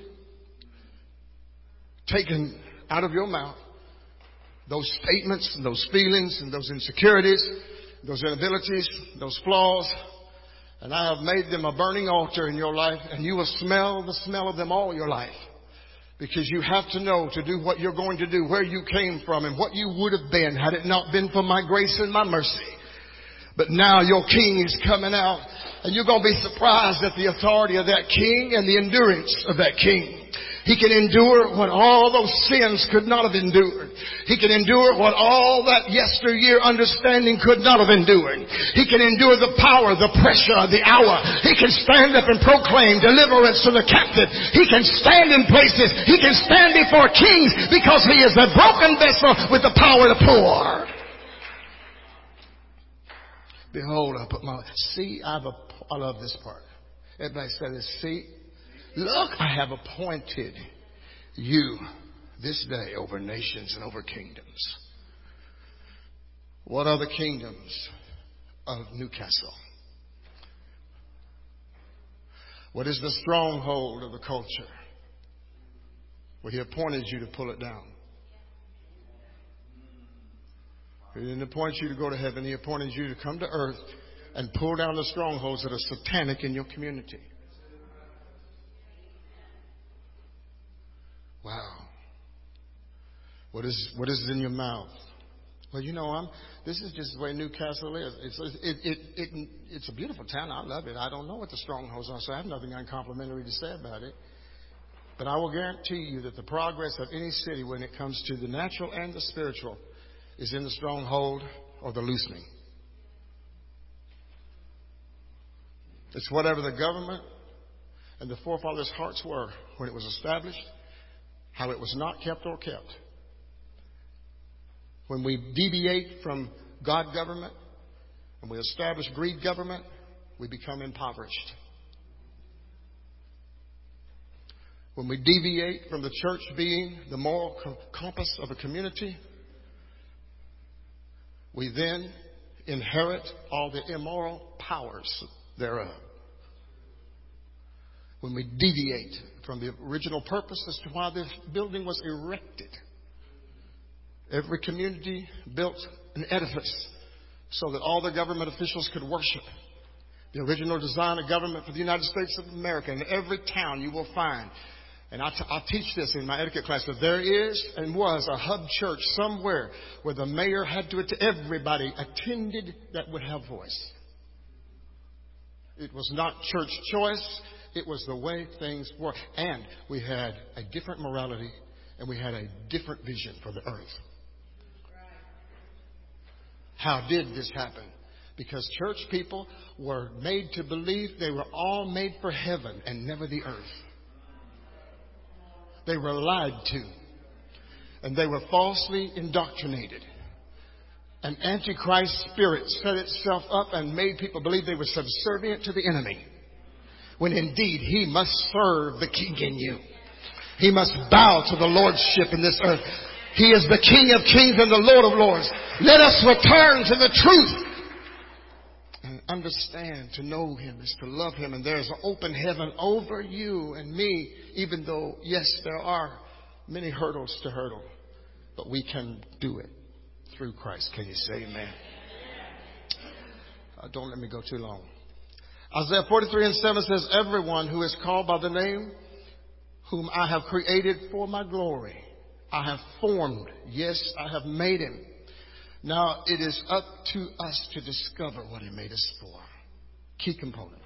taken out of your mouth those statements and those feelings and those insecurities, those inabilities, those flaws, and I have made them a burning altar in your life, and you will smell the smell of them all your life. Because you have to know to do what you're going to do, where you came from, and what you would have been had it not been for my grace and my mercy. But now your King is coming out, and you're going to be surprised at the authority of that King and the endurance of that King. He can endure what all those sins could not have endured. He can endure what all that yesteryear understanding could not have endured. He can endure the power, the pressure of the hour. He can stand up and proclaim deliverance to the captive. He can stand in places. He can stand before kings because he is a broken vessel with the power to pour. Behold, I put my... See, I've a, I love this part. Everybody say this. See, look, I have appointed you this day over nations and over kingdoms. What are the kingdoms of Newcastle? What is the stronghold of the culture? Well, he appointed you to pull it down. He didn't appoint you to go to heaven. He appointed you to come to earth and pull down the strongholds that are satanic in your community. Wow. What is what is in your mouth? Well, you know, I'm. This is just the way Newcastle is. It's it, it, it, it's a beautiful town. I love it. I don't know what the strongholds are, so I have nothing uncomplimentary to say about it. But I will guarantee you that the progress of any city when it comes to the natural and the spiritual is in the stronghold or the loosening. It's whatever the government and the forefathers' hearts were when it was established, how it was not kept or kept. When we deviate from God government and we establish greed government, we become impoverished. When we deviate from the church being the moral compass of a community, we then inherit all the immoral powers thereof. When we deviate from the original purpose as to why this building was erected. Every community built an edifice so that all the government officials could worship. The original design of government for the United States of America. In every town you will find, and I'll, t- I'll teach this in my etiquette class, that there is and was a hub church somewhere where the mayor had to, everybody attended that would have voice. It was not church choice. It was the way things were. And we had a different morality and we had a different vision for the earth. How did this happen? Because church people were made to believe they were all made for heaven and never the earth. They were lied to. And they were falsely indoctrinated. An antichrist spirit set itself up and made people believe they were subservient to the enemy. When indeed he must serve the King in you. He must bow to the lordship in this earth. He is the King of kings and the Lord of lords. Let us return to the truth. And understand, to know him is to love him. And there's an open heaven over you and me. Even though, yes, there are many hurdles to hurdle. But we can do it through Christ. Can you say amen? Uh, don't let me go too long. Isaiah forty-three and seven says, everyone who is called by the name whom I have created for my glory, I have formed. Yes, I have made him. Now it is up to us to discover what he made us for. Key component.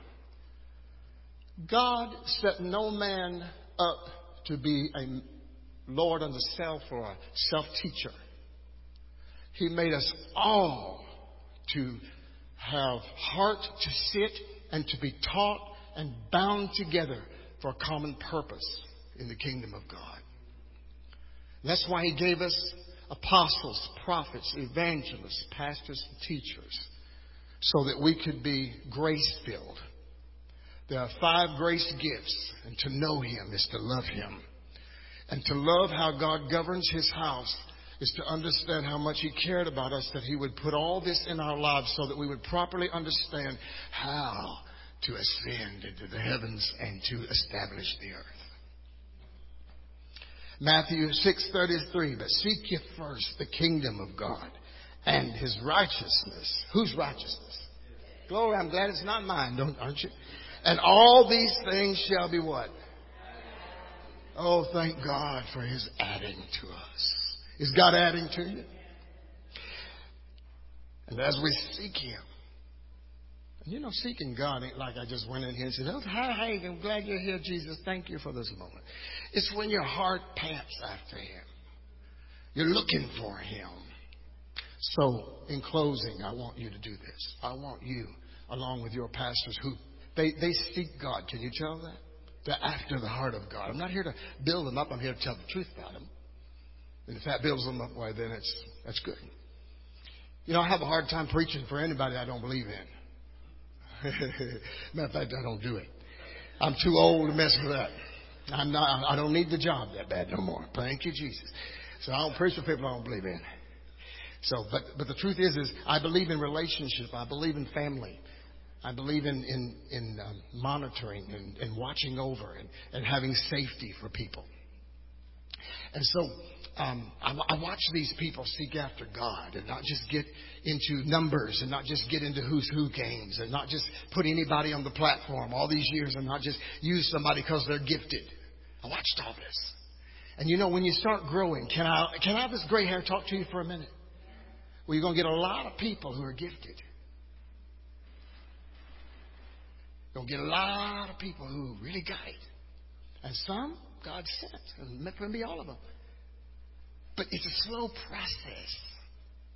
God set no man up to be a Lord unto self or a self-teacher. He made us all to have heart to sit and to be taught and bound together for a common purpose in the kingdom of God. That's why he gave us apostles, prophets, evangelists, pastors, and teachers, so that we could be grace-filled. There are five grace gifts, and to know him is to love him. And to love how God governs his house is to understand how much he cared about us, that he would put all this in our lives so that we would properly understand how to ascend into the heavens and to establish the earth. Matthew six thirty-three, but seek ye first the kingdom of God and his righteousness. Whose righteousness? Glory, I'm glad it's not mine, don't, aren't you? And all these things shall be what? Oh, thank God for his adding to us. Is God adding to you? And as we seek him, and you know, seeking God ain't like I just went in here and said, oh, hi, hi, I'm glad you're here, Jesus. Thank you for this moment. It's when your heart pants after him. You're looking for him. So, in closing, I want you to do this. I want you, along with your pastors, who they, they seek God. Can you tell that? They're after the heart of God. I'm not here to build them up. I'm here to tell the truth about them. And if that builds them up, why, then it's, that's good. You know, I have a hard time preaching for anybody I don't believe in. Matter of fact, I don't do it. I'm too old to mess with that. I'm not, I don't need the job that bad no more. Thank you, Jesus. So I don't preach for people I don't believe in. So, but, but the truth is, is I believe in relationship. I believe in family. I believe in, in, in um, monitoring and, and watching over and, and having safety for people. And so, Um, I, I watch these people seek after God and not just get into numbers and not just get into who's who games and not just put anybody on the platform all these years and not just use somebody because they're gifted. I watched all this. And you know, when you start growing, can I, can I have this gray hair talk to you for a minute? Well, you're going to get a lot of people who are gifted. You're going to get a lot of people who really got it. And some, God sent. And maybe all of them. But it's a slow process.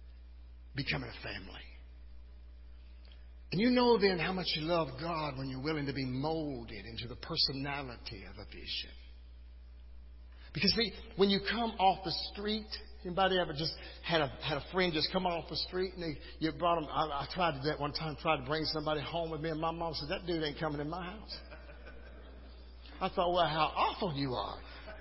becoming a family. And you know then how much you love God when you're willing to be molded into the personality of a vision. Because see, when you come off the street, anybody ever just had a had a friend just come off the street and they, you brought them? I, I tried to do that one time, tried to bring somebody home with me, and my mom said, that dude ain't coming in my house. I thought, well, how awful you are.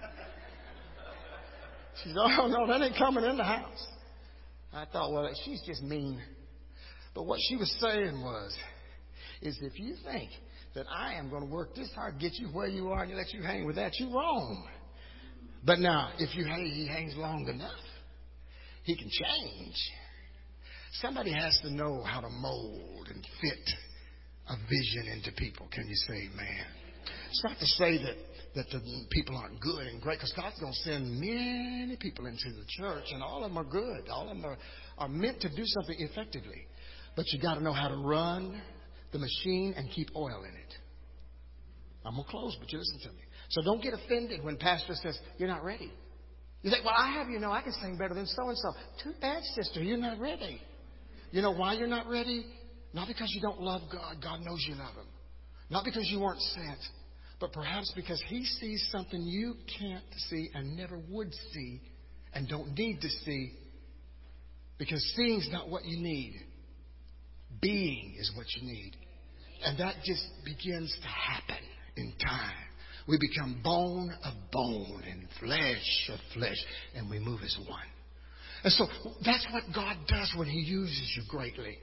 She said, oh, no, that ain't coming in the house. I thought, well, she's just mean. But what she was saying was, is if you think that I am going to work this hard to get you where you are and let you hang with that, you're wrong. But now, if you hey, he hangs long enough, he can change. Somebody has to know how to mold and fit a vision into people. Can you say amen? It's not to say that, that the people aren't good and great, because God's going to send many people into the church, and all of them are good. All of them are, are meant to do something effectively. But you got to know how to run the machine and keep oil in it. I'm going to close, but you listen to me. So don't get offended when pastor says, you're not ready. You think, well, I have, you know, I can sing better than so-and-so. Too bad, sister, you're not ready. You know why you're not ready? Not because you don't love God. God knows you love Him. Not because you weren't sent. But perhaps because He sees something you can't see and never would see and don't need to see. Because seeing's not what you need. Being is what you need. And that just begins to happen in time. We become bone of bone and flesh of flesh, and we move as one. And so that's what God does when He uses you greatly.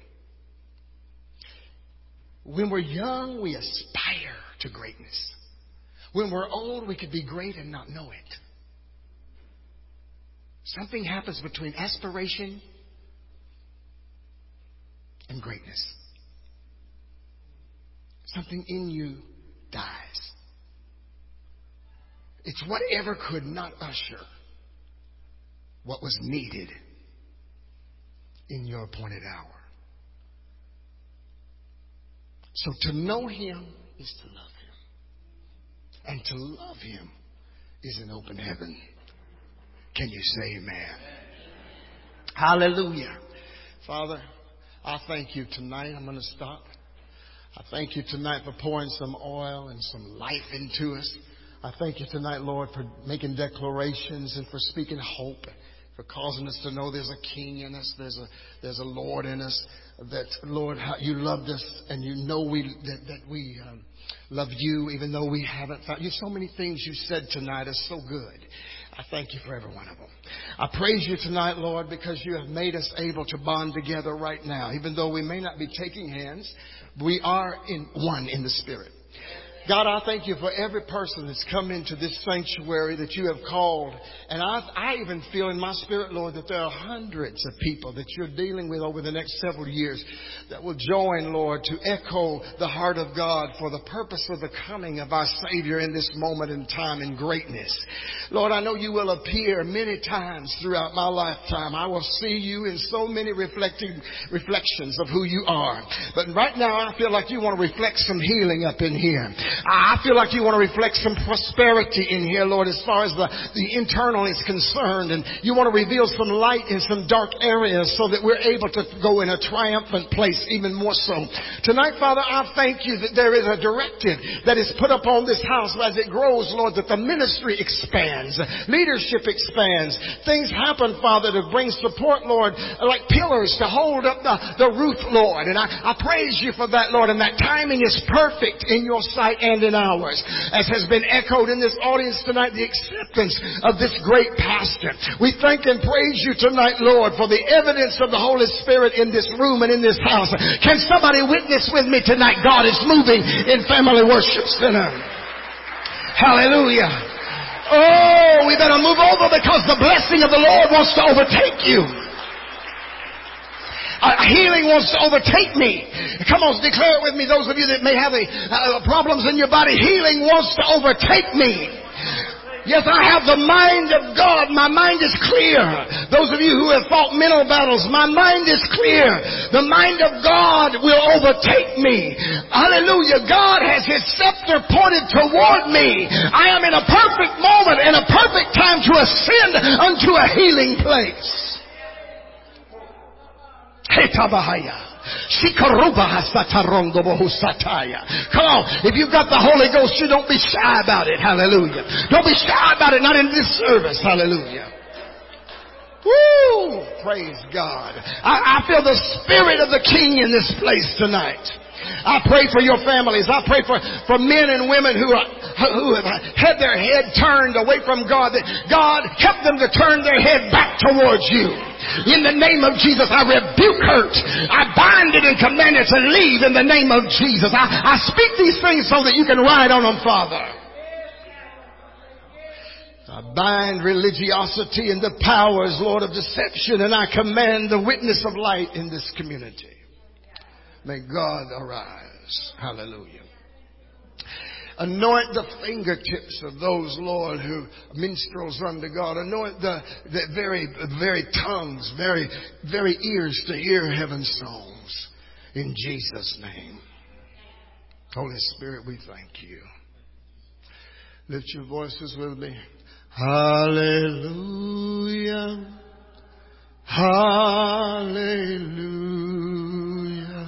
When we're young, we aspire to greatness. When we're old, we could be great and not know it. Something happens between aspiration and greatness. Something in you dies. It's whatever could not usher what was needed in your appointed hour. So to know Him is to love Him. And to love Him is an open heaven. Can you say amen? Amen. Hallelujah. Father, I thank You tonight. I'm going to stop. I thank You tonight for pouring some oil and some life into us. I thank You tonight, Lord, for making declarations and for speaking hope, for causing us to know there's a King in us, there's a there's a Lord in us, that, Lord, how You loved us, and You know we that, that we um, love You even though we haven't found You. So many things You said tonight are so good. I thank You for every one of them. I praise You tonight, Lord, because You have made us able to bond together right now. Even though we may not be taking hands, we are in one in the Spirit. God, I thank You for every person that's come into this sanctuary that You have called. And I, I even feel in my spirit, Lord, that there are hundreds of people that You're dealing with over the next several years that will join, Lord, to echo the heart of God for the purpose of the coming of our Savior in this moment in time in greatness. Lord, I know You will appear many times throughout my lifetime. I will see You in so many reflecting reflections of who You are. But right now, I feel like You want to reflect some healing up in here. I feel like You want to reflect some prosperity in here, Lord, as far as the, the internal is concerned. And You want to reveal some light in some dark areas so that we're able to go in a triumphant place even more so. Tonight, Father, I thank You that there is a directive that is put upon this house as it grows, Lord, that the ministry expands, leadership expands. Things happen, Father, to bring support, Lord, like pillars to hold up the, the roof, Lord. And I, I praise You for that, Lord. And that timing is perfect in Your sight and in ours. As has been echoed in this audience tonight, the acceptance of this great pastor. We thank and praise You tonight, Lord, for the evidence of the Holy Spirit in this room and in this house. Can somebody witness with me tonight? God is moving in Family Worship Center. Hallelujah. Oh, we better move over because the blessing of the Lord wants to overtake you. Uh, healing wants to overtake me. Come on, declare it with me. Those of you that may have a, uh, problems in your body, healing wants to overtake me. Yes, I have the mind of God. My mind is clear. Those of you who have fought mental battles, my mind is clear. The mind of God will overtake me. Hallelujah. God has His scepter pointed toward me. I am in a perfect moment and a perfect time to ascend unto a healing place. Come on. If you've got the Holy Ghost, you don't be shy about it. Hallelujah. Don't be shy about it. Not in this service. Hallelujah. Woo! Praise God. I, I feel the Spirit of the King in this place tonight. I pray for your families. I pray for, for men and women who are, who have had their head turned away from God. That God help them to turn their head back towards you. In the name of Jesus, I rebuke hurt. I bind it and command it to leave in the name of Jesus. I, I speak these things so that you can ride on them, Father. I bind religiosity and the powers, Lord, of deception, and I command the witness of light in this community. May God arise. Hallelujah. Anoint the fingertips of those, Lord, who minstrels unto God. Anoint the, the very, very tongues, very, very ears to hear heaven's songs. In Jesus' name. Holy Spirit, we thank you. Lift your voices with me. Hallelujah. Hallelujah.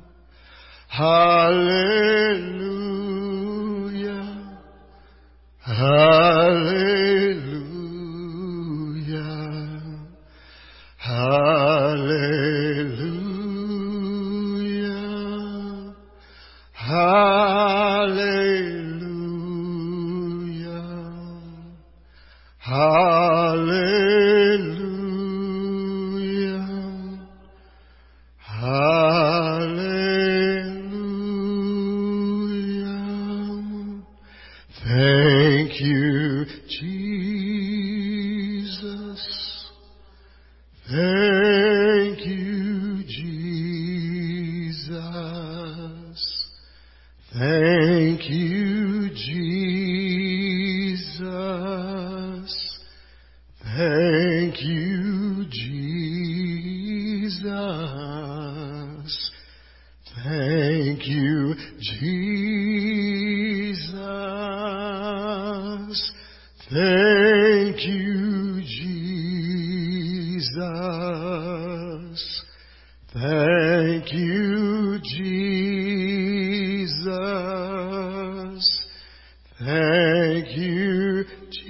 Hallelujah. Hallelujah. Hallelujah. Hallelujah. Hallelujah. Hallelujah. Thank you, Jesus. Thank you, Jesus. Thank you, Jesus. Thank you, Jesus. Thank you, Jesus. Thank you, Jesus. Thank you, Jesus. Thank you,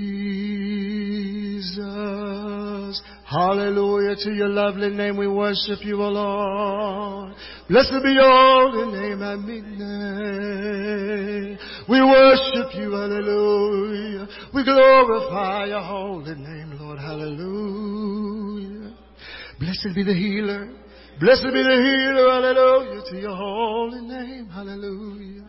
Jesus. Hallelujah to your lovely name. We worship you, O Lord. Blessed be your holy name at midnight. We worship you, hallelujah. We glorify your holy name, Lord, hallelujah. Blessed be the healer. Blessed be the healer, hallelujah, to your holy name, hallelujah.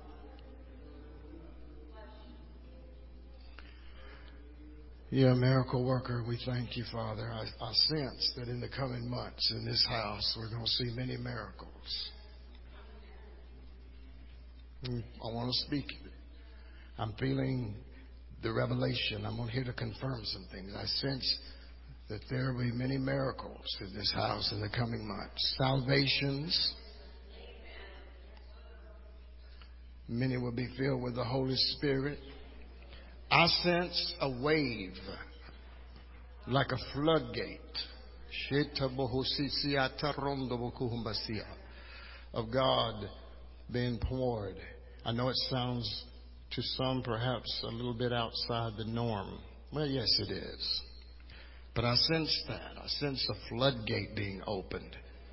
You're a miracle worker. We thank you, Father. I, I sense that in the coming months in this house, we're going to see many miracles. I want to speak. I'm feeling the revelation. I'm here to confirm some things. I sense that there will be many miracles in this house in the coming months. Salvations. Many will be filled with the Holy Spirit. I sense a wave like a floodgate of God being poured. I know it sounds to some perhaps a little bit outside the norm. Well, yes, it is. But I sense that. I sense a floodgate being opened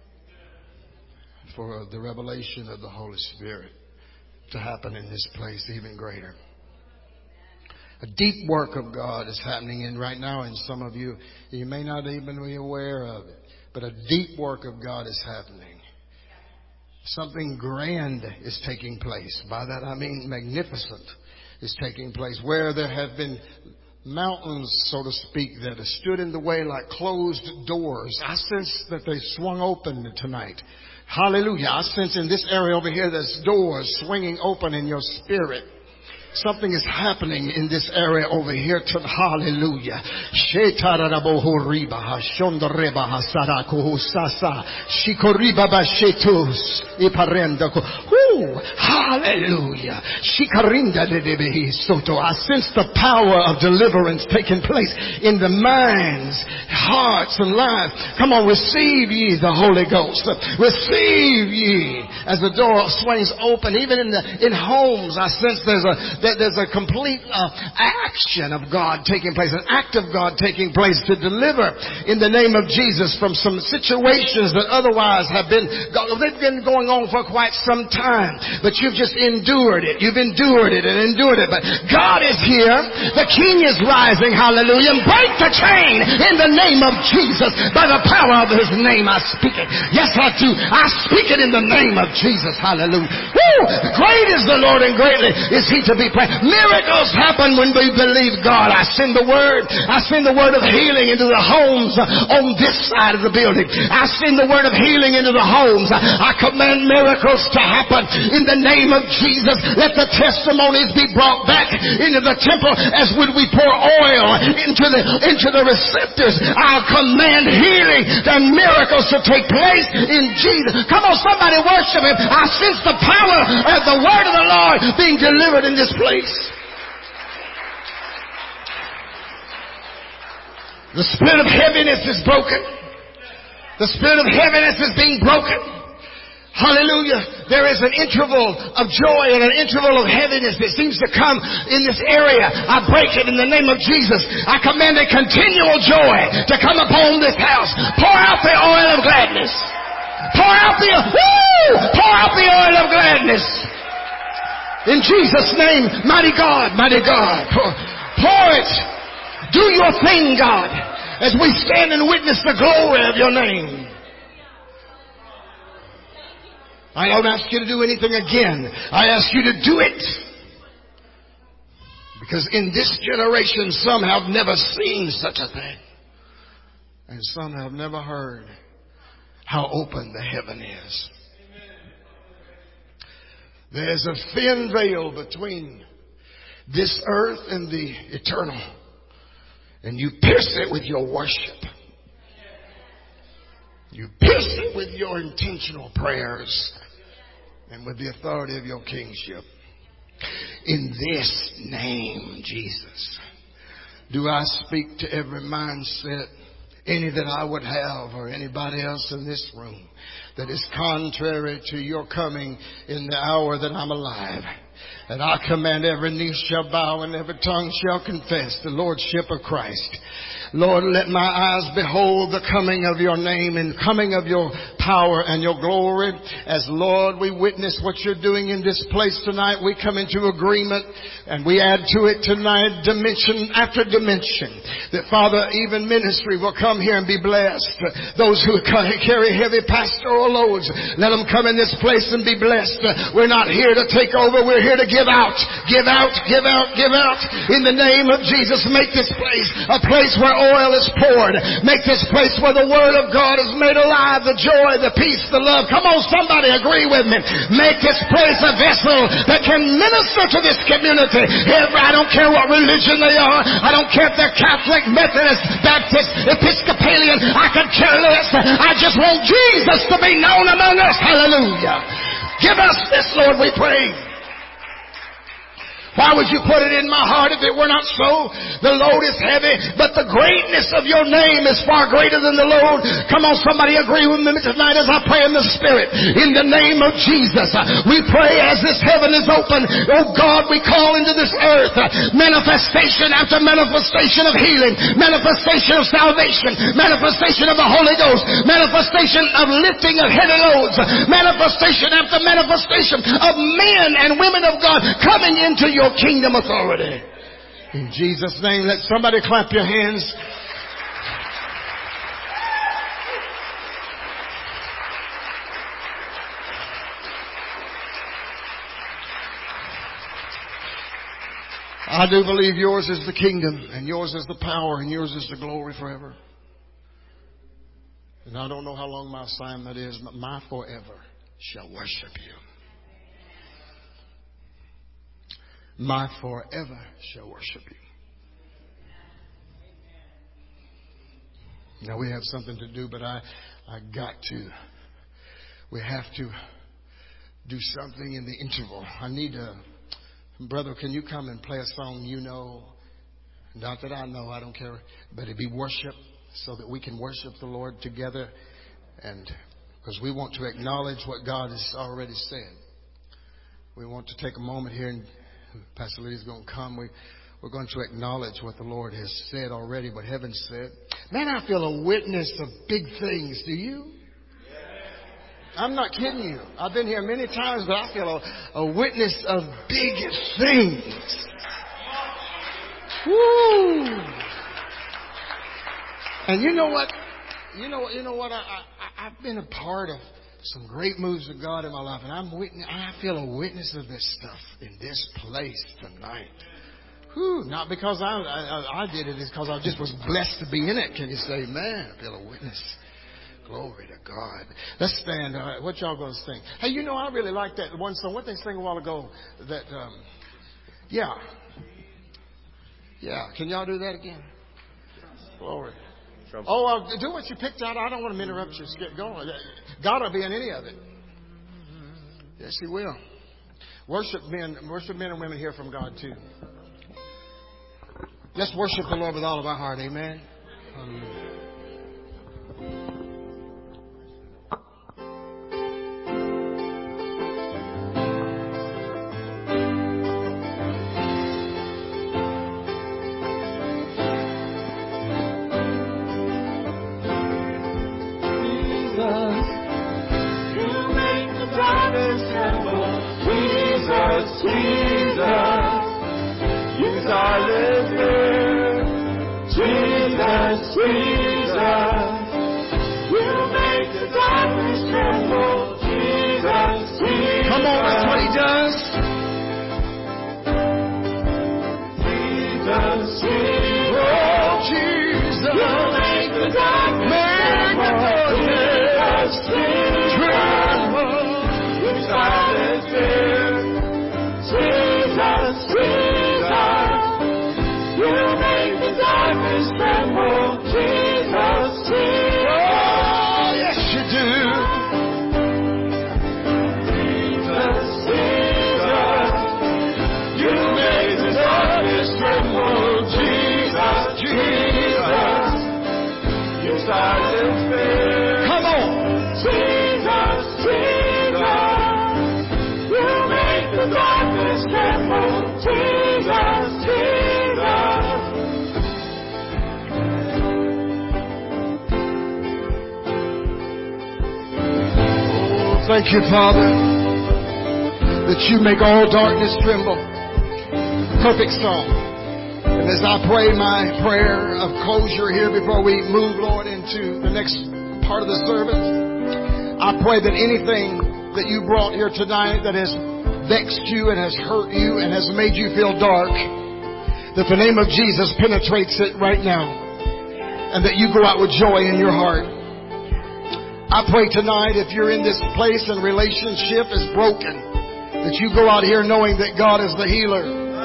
for the revelation of the Holy Spirit to happen in this place even greater. A deep work of God is happening in right now in some of you. You may not even be aware of it, but a deep work of God is happening. Something grand is taking place. By that I mean magnificent is taking place. Where there have been mountains, so to speak, that have stood in the way like closed doors, I sense that they swung open tonight. Hallelujah. I sense in this area over here there's doors swinging open in your spirit. Something is happening in this area over here to hallelujah. Woo, hallelujah. I sense the power of deliverance taking place in the minds, hearts, and lives. Come on, receive ye the Holy Ghost. Receive ye as the door swings open. Even in the in homes, I sense there's a that there's a complete uh, action of God taking place, an act of God taking place to deliver in the name of Jesus from some situations that otherwise have been they've been going on for quite some time, but you've just endured it. You've endured it and endured it. But God is here. The King is rising. Hallelujah. And break the chain in the name of Jesus. By the power of His name, I speak it. Yes, I do. I speak it in the name of Jesus. Hallelujah. Woo! Great is the Lord and greatly is He to be praised. Miracles happen when we believe God. I send the word. I send the word of healing into the homes on this side of the building. I send the word of healing into the homes. I command miracles to happen in the name of Jesus. Let the testimonies be brought back into the temple as when we pour oil into the into the receptors. I'll command healing and miracles to take place in Jesus. Come on, somebody worship Him. I sense the power of the word of the Lord being delivered in this place. The spirit of heaviness is broken. The spirit of heaviness is being broken. Hallelujah. There is an interval of joy and an interval of heaviness that seems to come in this area. I break it in the name of Jesus. I command a continual joy to come upon this house. Pour out the oil of gladness. Pour out the, woo! Pour out the oil of gladness. In Jesus' name, mighty God, mighty God. Pour, pour it. Do your thing, God, as we stand and witness the glory of your name. I don't ask you to do anything again. I ask you to do it. Because in this generation, some have never seen such a thing. And some have never heard how open the heaven is. There's a thin veil between this earth and the eternal. And you pierce it with your worship. You pierce it with your intentional prayers and with the authority of your kingship. In this name, Jesus, do I speak to every mindset, any that I would have or anybody else in this room, that is contrary to your coming in the hour that I'm alive. And I command every knee shall bow and every tongue shall confess the lordship of Christ. Lord, let my eyes behold the coming of your name and coming of your power and your glory. As Lord, we witness what you're doing in this place tonight. We come into agreement and we add to it tonight dimension after dimension. That Father, even ministry will come here and be blessed. Those who carry heavy pastoral loads, let them come in this place and be blessed. We're not here to take over. We're here to give out, give out, give out, give out. In the name of Jesus, make this place a place where oil is poured. Make this place where the Word of God is made alive. The joy, the peace, the love. Come on, somebody agree with me. Make this place a vessel that can minister to this community. Every, I don't care what religion they are. I don't care if they're Catholic, Methodist, Baptist, Episcopalian. I could care less. I just want Jesus to be known among us. Hallelujah. Give us this, Lord, we pray. Why would you put it in my heart if it were not so? The load is heavy, but the greatness of your name is far greater than the load. Come on, somebody agree with me tonight as I pray in the Spirit. In the name of Jesus, we pray as this heaven is open. Oh God, we call into this earth manifestation after manifestation of healing, manifestation of salvation, manifestation of the Holy Ghost, manifestation of lifting of heavy loads, manifestation after manifestation of men and women of God coming into your kingdom authority. In Jesus' name, let somebody clap your hands. I do believe yours is the kingdom, and yours is the power, and yours is the glory forever. And I don't know how long my assignment is, but my forever shall worship you. my forever shall worship you. Now we have something to do, but I, I got to. We have to do something in the interval. I need a brother. Can you come and play a song you know? Not that I know, I don't care, but it be worship so that we can worship the Lord together, and because we want to acknowledge what God has already said. We want to take a moment here, and Pastor Lydia's going to come. We, we're going to acknowledge what the Lord has said already, what heaven said. Man, I feel a witness of big things. Do you? I'm not kidding you. I've been here many times, but I feel a, a witness of big things. Woo! And you know what? You know, you know what? I, I, I've been a part of some great moves of God in my life, and I'm witness, I feel a witness of this stuff in this place tonight. Whew, not because I, I, I did it, it's because I just was blessed to be in it. Can you say, man, I feel a witness? Glory to God. Let's stand. All right, what y'all going to sing? Hey, you know, I really like that one song. What they sang a while ago? That, um, yeah. Yeah. Can y'all do that again? Glory. Oh, uh, do what you picked out. I don't want to interrupt you. Get going. God will be in any of it. Yes, He will. Worship men, worship men and women hear from God too. Let's worship the Lord with all of our heart. Amen. Hallelujah. Thank you, Father, that you make all darkness tremble. Perfect song. And as I pray my prayer of closure here before we move, Lord, into the next part of the service, I pray that anything that you brought here tonight that has vexed you and has hurt you and has made you feel dark, that the name of Jesus penetrates it right now, and that you go out with joy in your heart. I pray tonight, if you're in this place and relationship is broken, that you go out here knowing that God is the healer.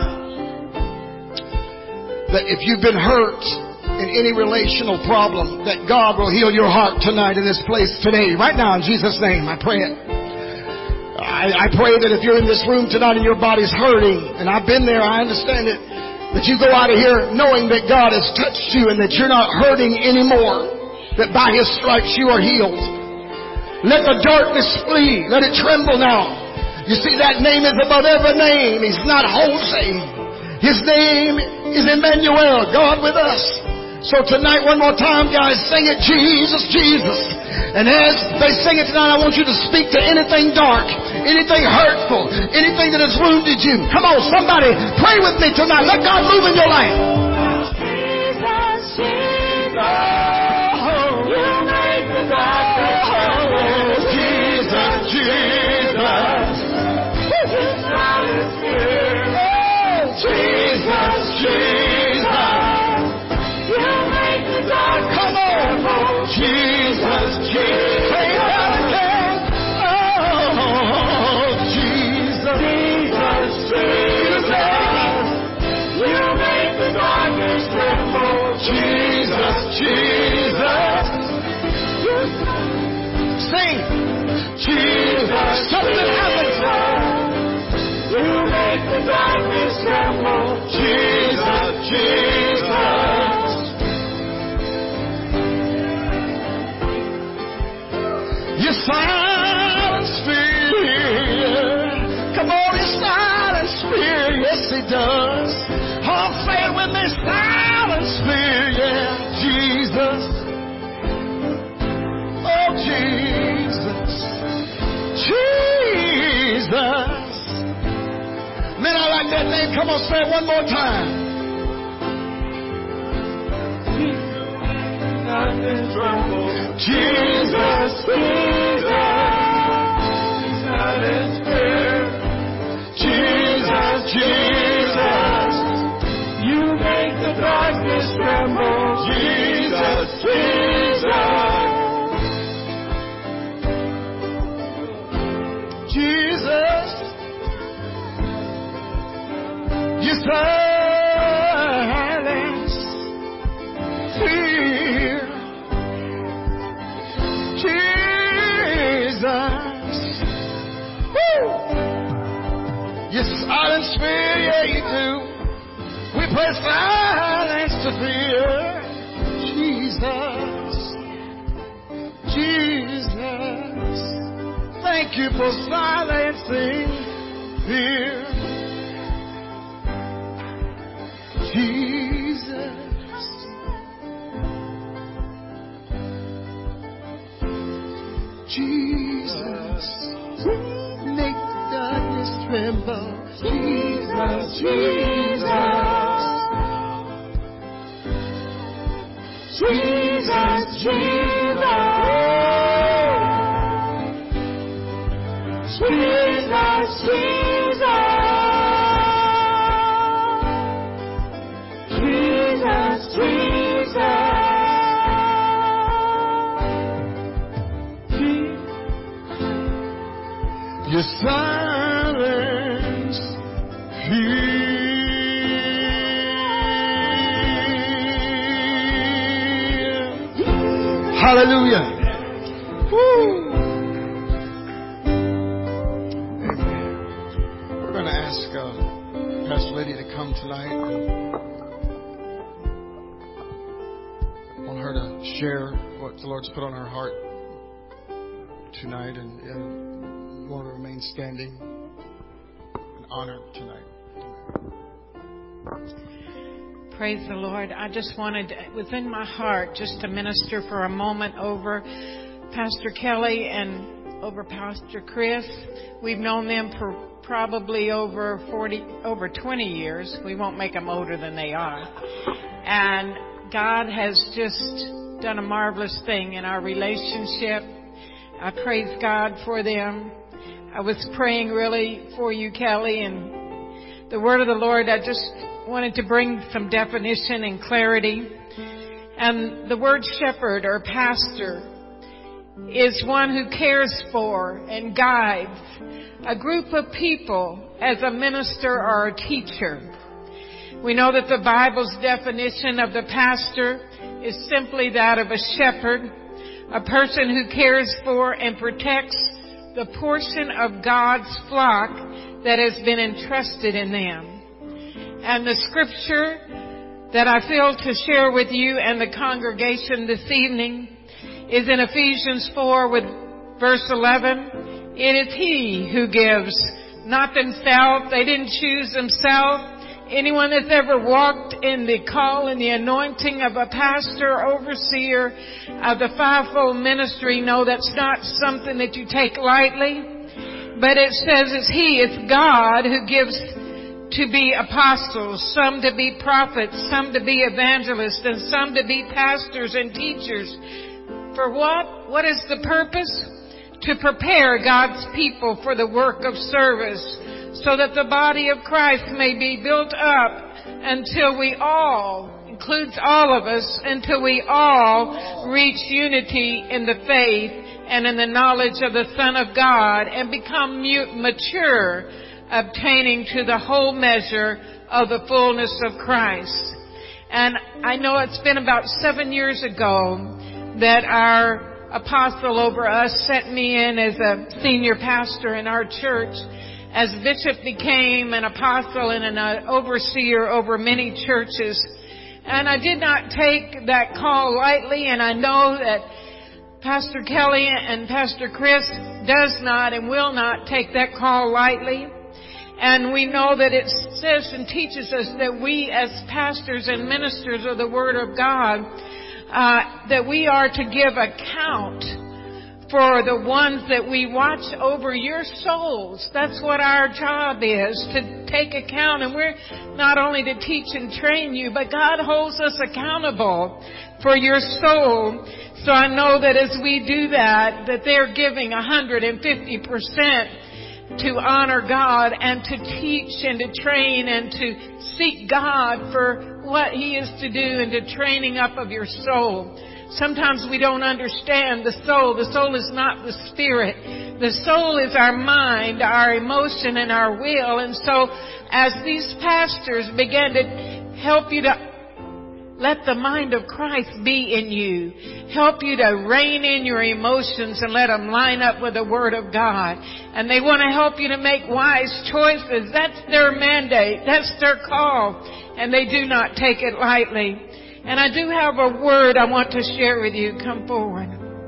That if you've been hurt in any relational problem, that God will heal your heart tonight in this place today. Right now, in Jesus' name, I pray it. I, I pray that if you're in this room tonight and your body's hurting, and I've been there, I understand it, that you go out of here knowing that God has touched you and that you're not hurting anymore. That by His stripes you are healed. Let the darkness flee. Let it tremble now. You see, that name is above every name. He's not Jose. His name is Emmanuel, God with us. So tonight, one more time, guys, sing it, Jesus, Jesus. And as they sing it tonight, I want you to speak to anything dark, anything hurtful, anything that has wounded you. Come on, somebody, pray with me tonight. Let God move in your life. Jesus, Jesus. Jesus, Jesus, Jesus, Jesus, you make the dark come on, Jesus, Jesus, say that again, oh, Jesus, Jesus, Jesus. name. Come on, say it one more time. Jesus, Jesus, Jesus, Jesus, you make the darkness tremble. Jesus, Jesus, Jesus, you silence fear. Jesus, woo! You silence fear, yeah you do. We put silence to fear. Jesus, Jesus, thank you for silencing fear. Jesus, Jesus, make the darkness tremble. Jesus, Jesus, Jesus, Jesus, Jesus, Jesus, Jesus, Jesus. Your silence fear. Hallelujah. Woo. Amen. We're going to ask uh, Pastor Lydia to come tonight. I want her to share what the Lord's put on her heart tonight, and uh, we want to remain standing and honored tonight. Praise the Lord. I just wanted, within my heart, just to minister for a moment over Pastor Kelly and over Pastor Chris. We've known them for probably over forty, over twenty years. We won't make them older than they are. And God has just done a marvelous thing in our relationship. I praise God for them. I was praying really for you, Kelly, and the word of the Lord, I just wanted to bring some definition and clarity. And the word shepherd or pastor is one who cares for and guides a group of people as a minister or a teacher. We know that the Bible's definition of the pastor is simply that of a shepherd, a person who cares for and protects the portion of God's flock that has been entrusted in them. And the scripture that I feel to share with you and the congregation this evening is in Ephesians four with verse eleven. It is He who gives, not themselves. They didn't choose themselves. Anyone that's ever walked in the call and the anointing of a pastor, overseer of the fivefold ministry know that's not something that you take lightly. But it says it's He, it's God who gives to be apostles, some to be prophets, some to be evangelists, and some to be pastors and teachers. For what? What is the purpose? To prepare God's people for the work of service, so that the body of Christ may be built up until we all, includes all of us, until we all reach unity in the faith and in the knowledge of the Son of God and become mature, obtaining to the whole measure of the fullness of Christ. And I know it's been about seven years ago that our apostle over us sent me in as a senior pastor in our church, as Bishop became an apostle and an overseer over many churches. And I did not take that call lightly, and I know that Pastor Kelly and Pastor Chris does not and will not take that call lightly. And we know that it says and teaches us that we as pastors and ministers of the Word of God, uh, that we are to give account for the ones that we watch over your souls. That's what our job is, to, take account, and we're not only to teach and train you, but God holds us accountable for your soul. So I know that as we do that, that they're giving one hundred fifty percent to honor God and to teach and to train and to seek God for what He is to do and the training up of your soul. Sometimes we don't understand the soul. The soul is not the spirit. The soul is our mind, our emotion, and our will. And so as these pastors begin to help you to let the mind of Christ be in you, help you to rein in your emotions and let them line up with the Word of God. And they want to help you to make wise choices. That's their mandate. That's their call. And they do not take it lightly. And I do have a word I want to share with you. Come forward.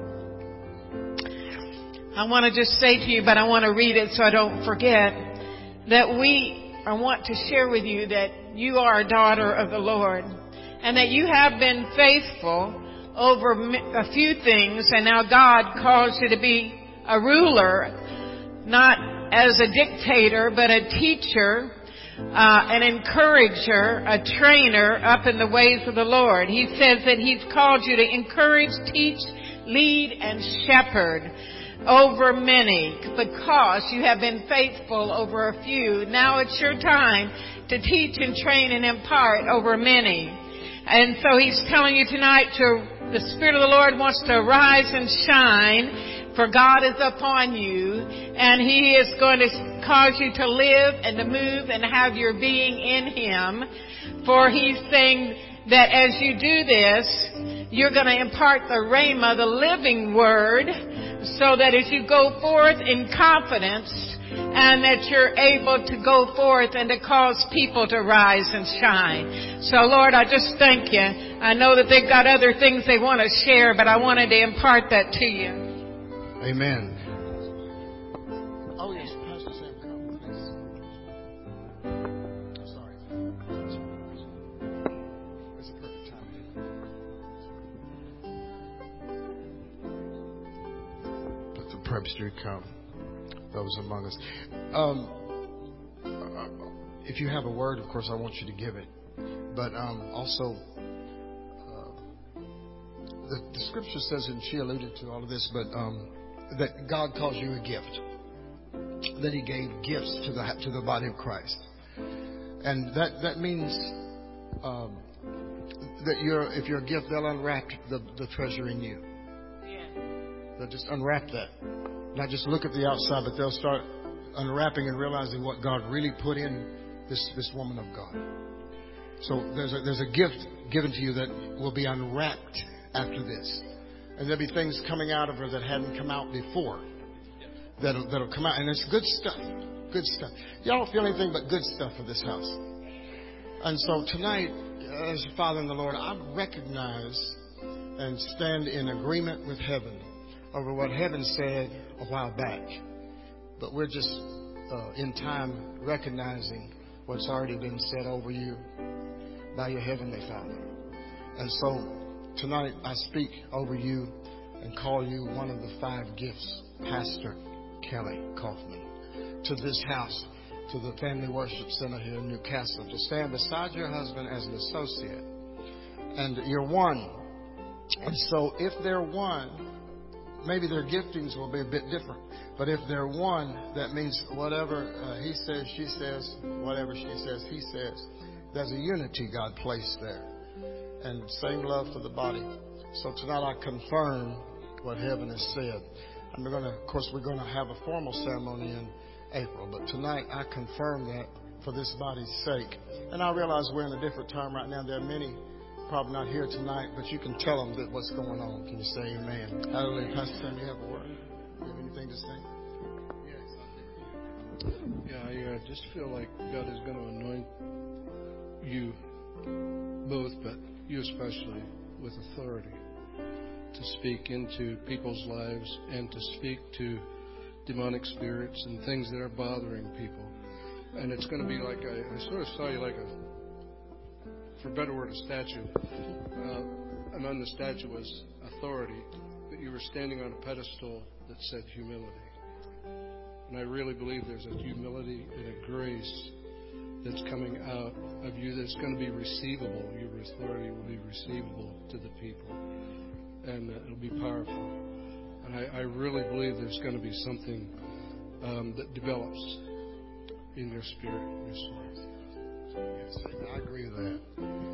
I want to just say to you, but I want to read it so I don't forget, that we, I want to share with you that you are a daughter of the Lord and that you have been faithful over a few things, and now God calls you to be a ruler, not as a dictator, but a teacher, Uh, an encourager, a trainer up in the ways of the Lord. He says that He's called you to encourage, teach, lead, and shepherd over many because you have been faithful over a few. Now it's your time to teach and train and impart over many. And so He's telling you tonight to, the Spirit of the Lord wants to arise and shine, for God is upon you, and He is going to cause you to live and to move and have your being in Him. For He's saying that as you do this, you're going to impart the rhema, the living word, so that as you go forth in confidence, and that you're able to go forth and to cause people to rise and shine. So, Lord, I just thank you. I know that they've got other things they want to share, but I wanted to impart that to you. Amen. Oh, yes, Pastor Sam, come, please. I'm sorry. It's a perfect time. Let the presbytery come. Those among us. Um, if you have a word, of course, I want you to give it. But um, also, uh, the, the scripture says, and she alluded to all of this, but um, that God calls you a gift. That He gave gifts to the to the body of Christ, and that that means um, that you're if you're a gift, they'll unwrap the, the treasure in you. They'll just unwrap that. Not just look at the outside, but they'll start unwrapping and realizing what God really put in this, this woman of God. So there's a, there's a gift given to you that will be unwrapped after this. And there'll be things coming out of her that hadn't come out before. That'll, that'll come out. And it's good stuff. Good stuff. Y'all don't feel anything but good stuff for this house. And so tonight, as your Father in the Lord, I recognize and stand in agreement with heaven over what heaven said a while back. But we're just uh, in time recognizing what's already been said over you by your Heavenly Father. And so tonight I speak over you and call you one of the five gifts, Pastor Kelly Kaufman, to this house, to the Family Worship Center here in Newcastle, to stand beside your husband as an associate. And you're one. And so if they're one, maybe their giftings will be a bit different. But if they're one, that means whatever uh, he says, she says, whatever she says, he says. There's a unity God placed there. And same love for the body. So tonight I confirm what heaven has said. And we're going to, of course, we're going to have a formal ceremony in April. But tonight I confirm that for this body's sake. And I realize we're in a different time right now. There are many probably not here tonight, but you can tell them that what's going on. Can you say amen? Hallelujah. Pastor Sam, you have a word? You have anything to say? Yes. Yeah, I uh, just feel like God is going to anoint you both, but you especially, with authority to speak into people's lives and to speak to demonic spirits and things that are bothering people. And it's going to be like a, I sort of saw you like a, for a better word, a statue. Uh, and on the statue was authority, but you were standing on a pedestal that said humility. And I really believe there's a humility and a grace that's coming out of you that's going to be receivable. Your authority will be receivable to the people, and uh, it'll be powerful. And I, I really believe there's going to be something um, that develops in your spirit, in your soul. Yes, I agree with that.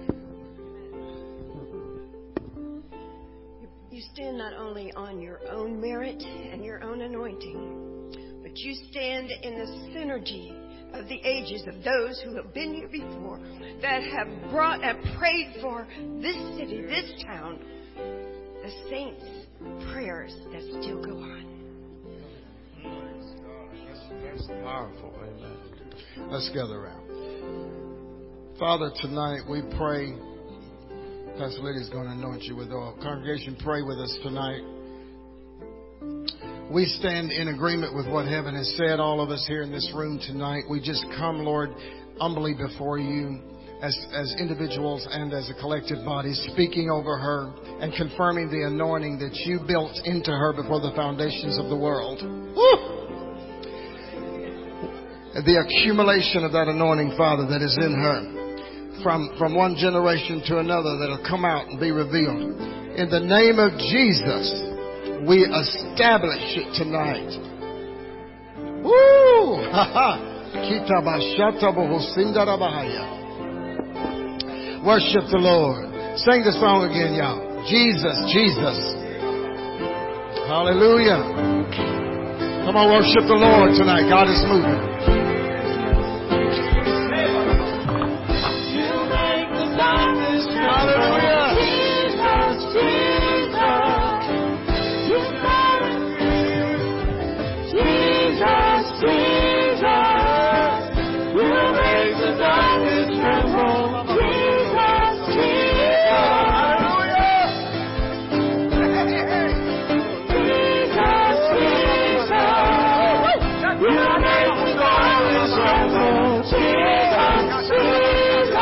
You stand not only on your own merit and your own anointing, but you stand in the synergy of the ages of those who have been here before, that have brought and prayed for this city, this town, the saints' prayers that still go on. That's powerful. Amen. Let's gather around. Father, tonight we pray. Pastor Lydia's going to anoint you with oil. Congregation, pray with us tonight. We stand in agreement with what heaven has said, all of us here in this room tonight. We just come, Lord, humbly before you as, as individuals and as a collective body, speaking over her and confirming the anointing that you built into her before the foundations of the world. Woo! The accumulation of that anointing, Father, that is in her. From, from one generation to another, that'll come out and be revealed. In the name of Jesus, we establish it tonight. Woo! Worship the Lord. Sing the song again, y'all. Jesus, Jesus. Hallelujah. Come on, worship the Lord tonight. God is moving. Hallelujah. Jesus, Jesus. Jesus, Jesus. You make the darkness tremble. Jesus, Jesus. Hallelujah. Jesus, Jesus. You make the darkness tremble. Jesus, Jesus.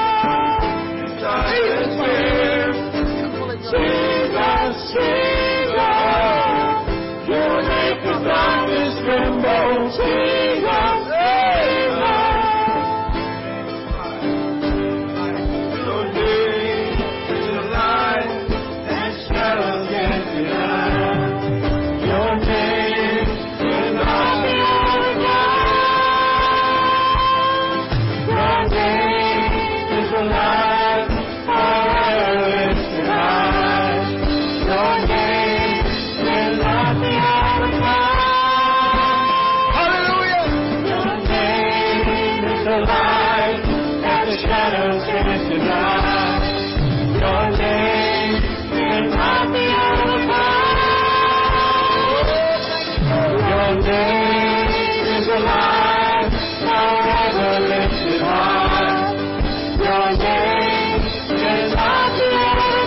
Jesus, Jesus, you make the darkness tremble. Jesus, Jesus, your name is a light that shadows can't deny. Your name is all the earth. Your name is a light forever lifted high. Your name is not the hour of time. Hallelujah. Your name is the light that the shadows can't deny. Your name is not the hour of time. Your name is the light forever lifted high. Your name is not the hour of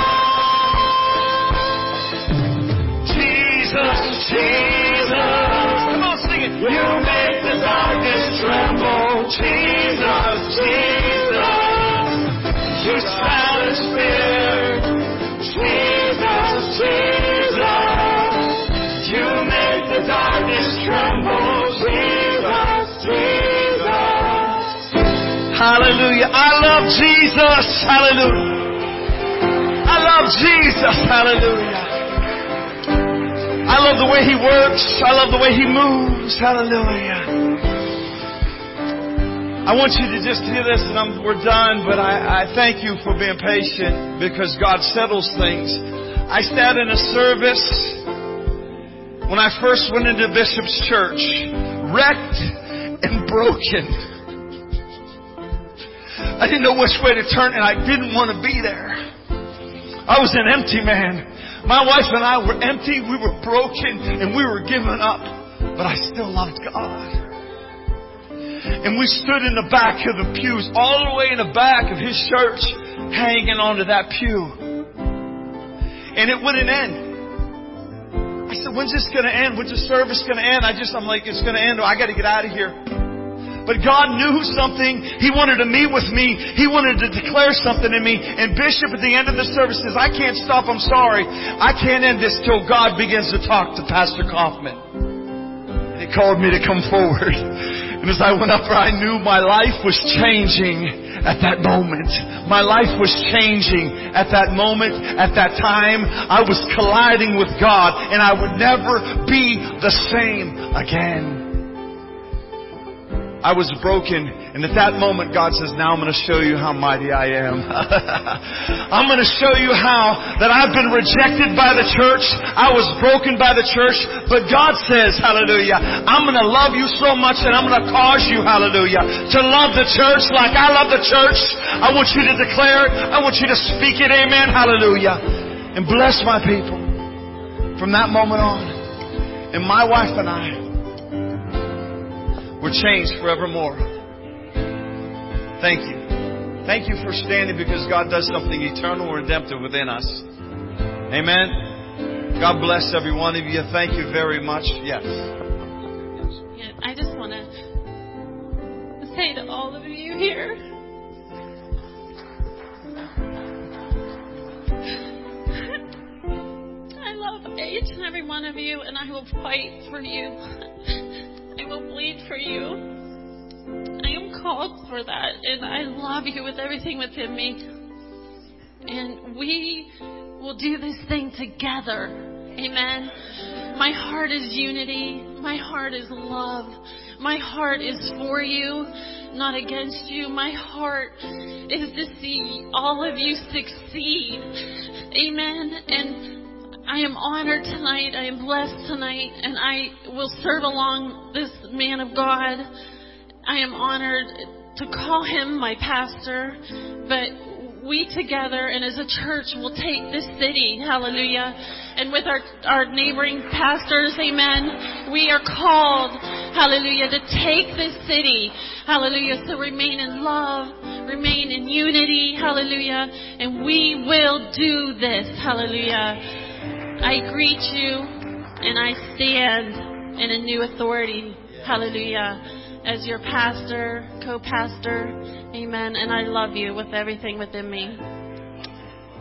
time. Jesus, Jesus. Come on, sing it. You make the darkness tremble. Jesus, Jesus. You silence fear. Jesus, Jesus. You make the darkness tremble. Jesus, Jesus. Hallelujah. I love Jesus. Hallelujah. I love Jesus. Hallelujah. I love the way He works. I love the way He moves. Hallelujah. I want you to just hear this, and I'm, we're done, but I, I thank you for being patient because God settles things. I sat in a service when I first went into Bishop's church, wrecked and broken. I didn't know which way to turn, and I didn't want to be there. I was an empty man. My wife and I were empty, we were broken, and we were given up. But I still loved God. And we stood in the back of the pews, all the way in the back of his church, hanging onto that pew. And it wouldn't end. I said, when's this going to end? When's the service going to end? I just, I'm like, it's going to end. I got to get out of here. But God knew something. He wanted to meet with me. He wanted to declare something in me. And Bishop at the end of the service says, I can't stop. I'm sorry. I can't end this till God begins to talk to Pastor Kaufman. And he called me to come forward. And as I went up there, I knew my life was changing at that moment. My life was changing at that moment, at that time. I was colliding with God, and I would never be the same again. I was broken, and at that moment God says, now I'm going to show you how mighty I am. I'm going to show you how that I've been rejected by the church. I was broken by the church, but God says, hallelujah, I'm going to love you so much that I'm going to cause you, hallelujah, to love the church like I love the church. I want you to declare it. I want you to speak it. Amen. Hallelujah. And bless my people. From that moment on, and my wife and I, we're changed forevermore. Thank you. Thank you for standing, because God does something eternal and redemptive within us. Amen. God bless every one of you. Thank you very much. Yes. Yeah, I just want to say to all of you here, I love each and every one of you, and I will fight for you. I will bleed for you. I am called for that, and I love you with everything within me. And we will do this thing together. Amen. My heart is unity. My heart is love. My heart is for you, not against you. My heart is to see all of you succeed. Amen. And I am honored tonight. I am blessed tonight. And I will serve along this man of God. I am honored to call him my pastor. But we together and as a church will take this city. Hallelujah. And with our, our neighboring pastors, amen, we are called, hallelujah, to take this city. Hallelujah. So remain in love. Remain in unity. Hallelujah. And we will do this. Hallelujah. I greet you, and I stand in a new authority, hallelujah, as your pastor, co-pastor, amen, and I love you with everything within me.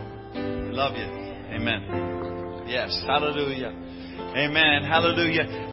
Love you. Amen. Yes, hallelujah. Amen, hallelujah.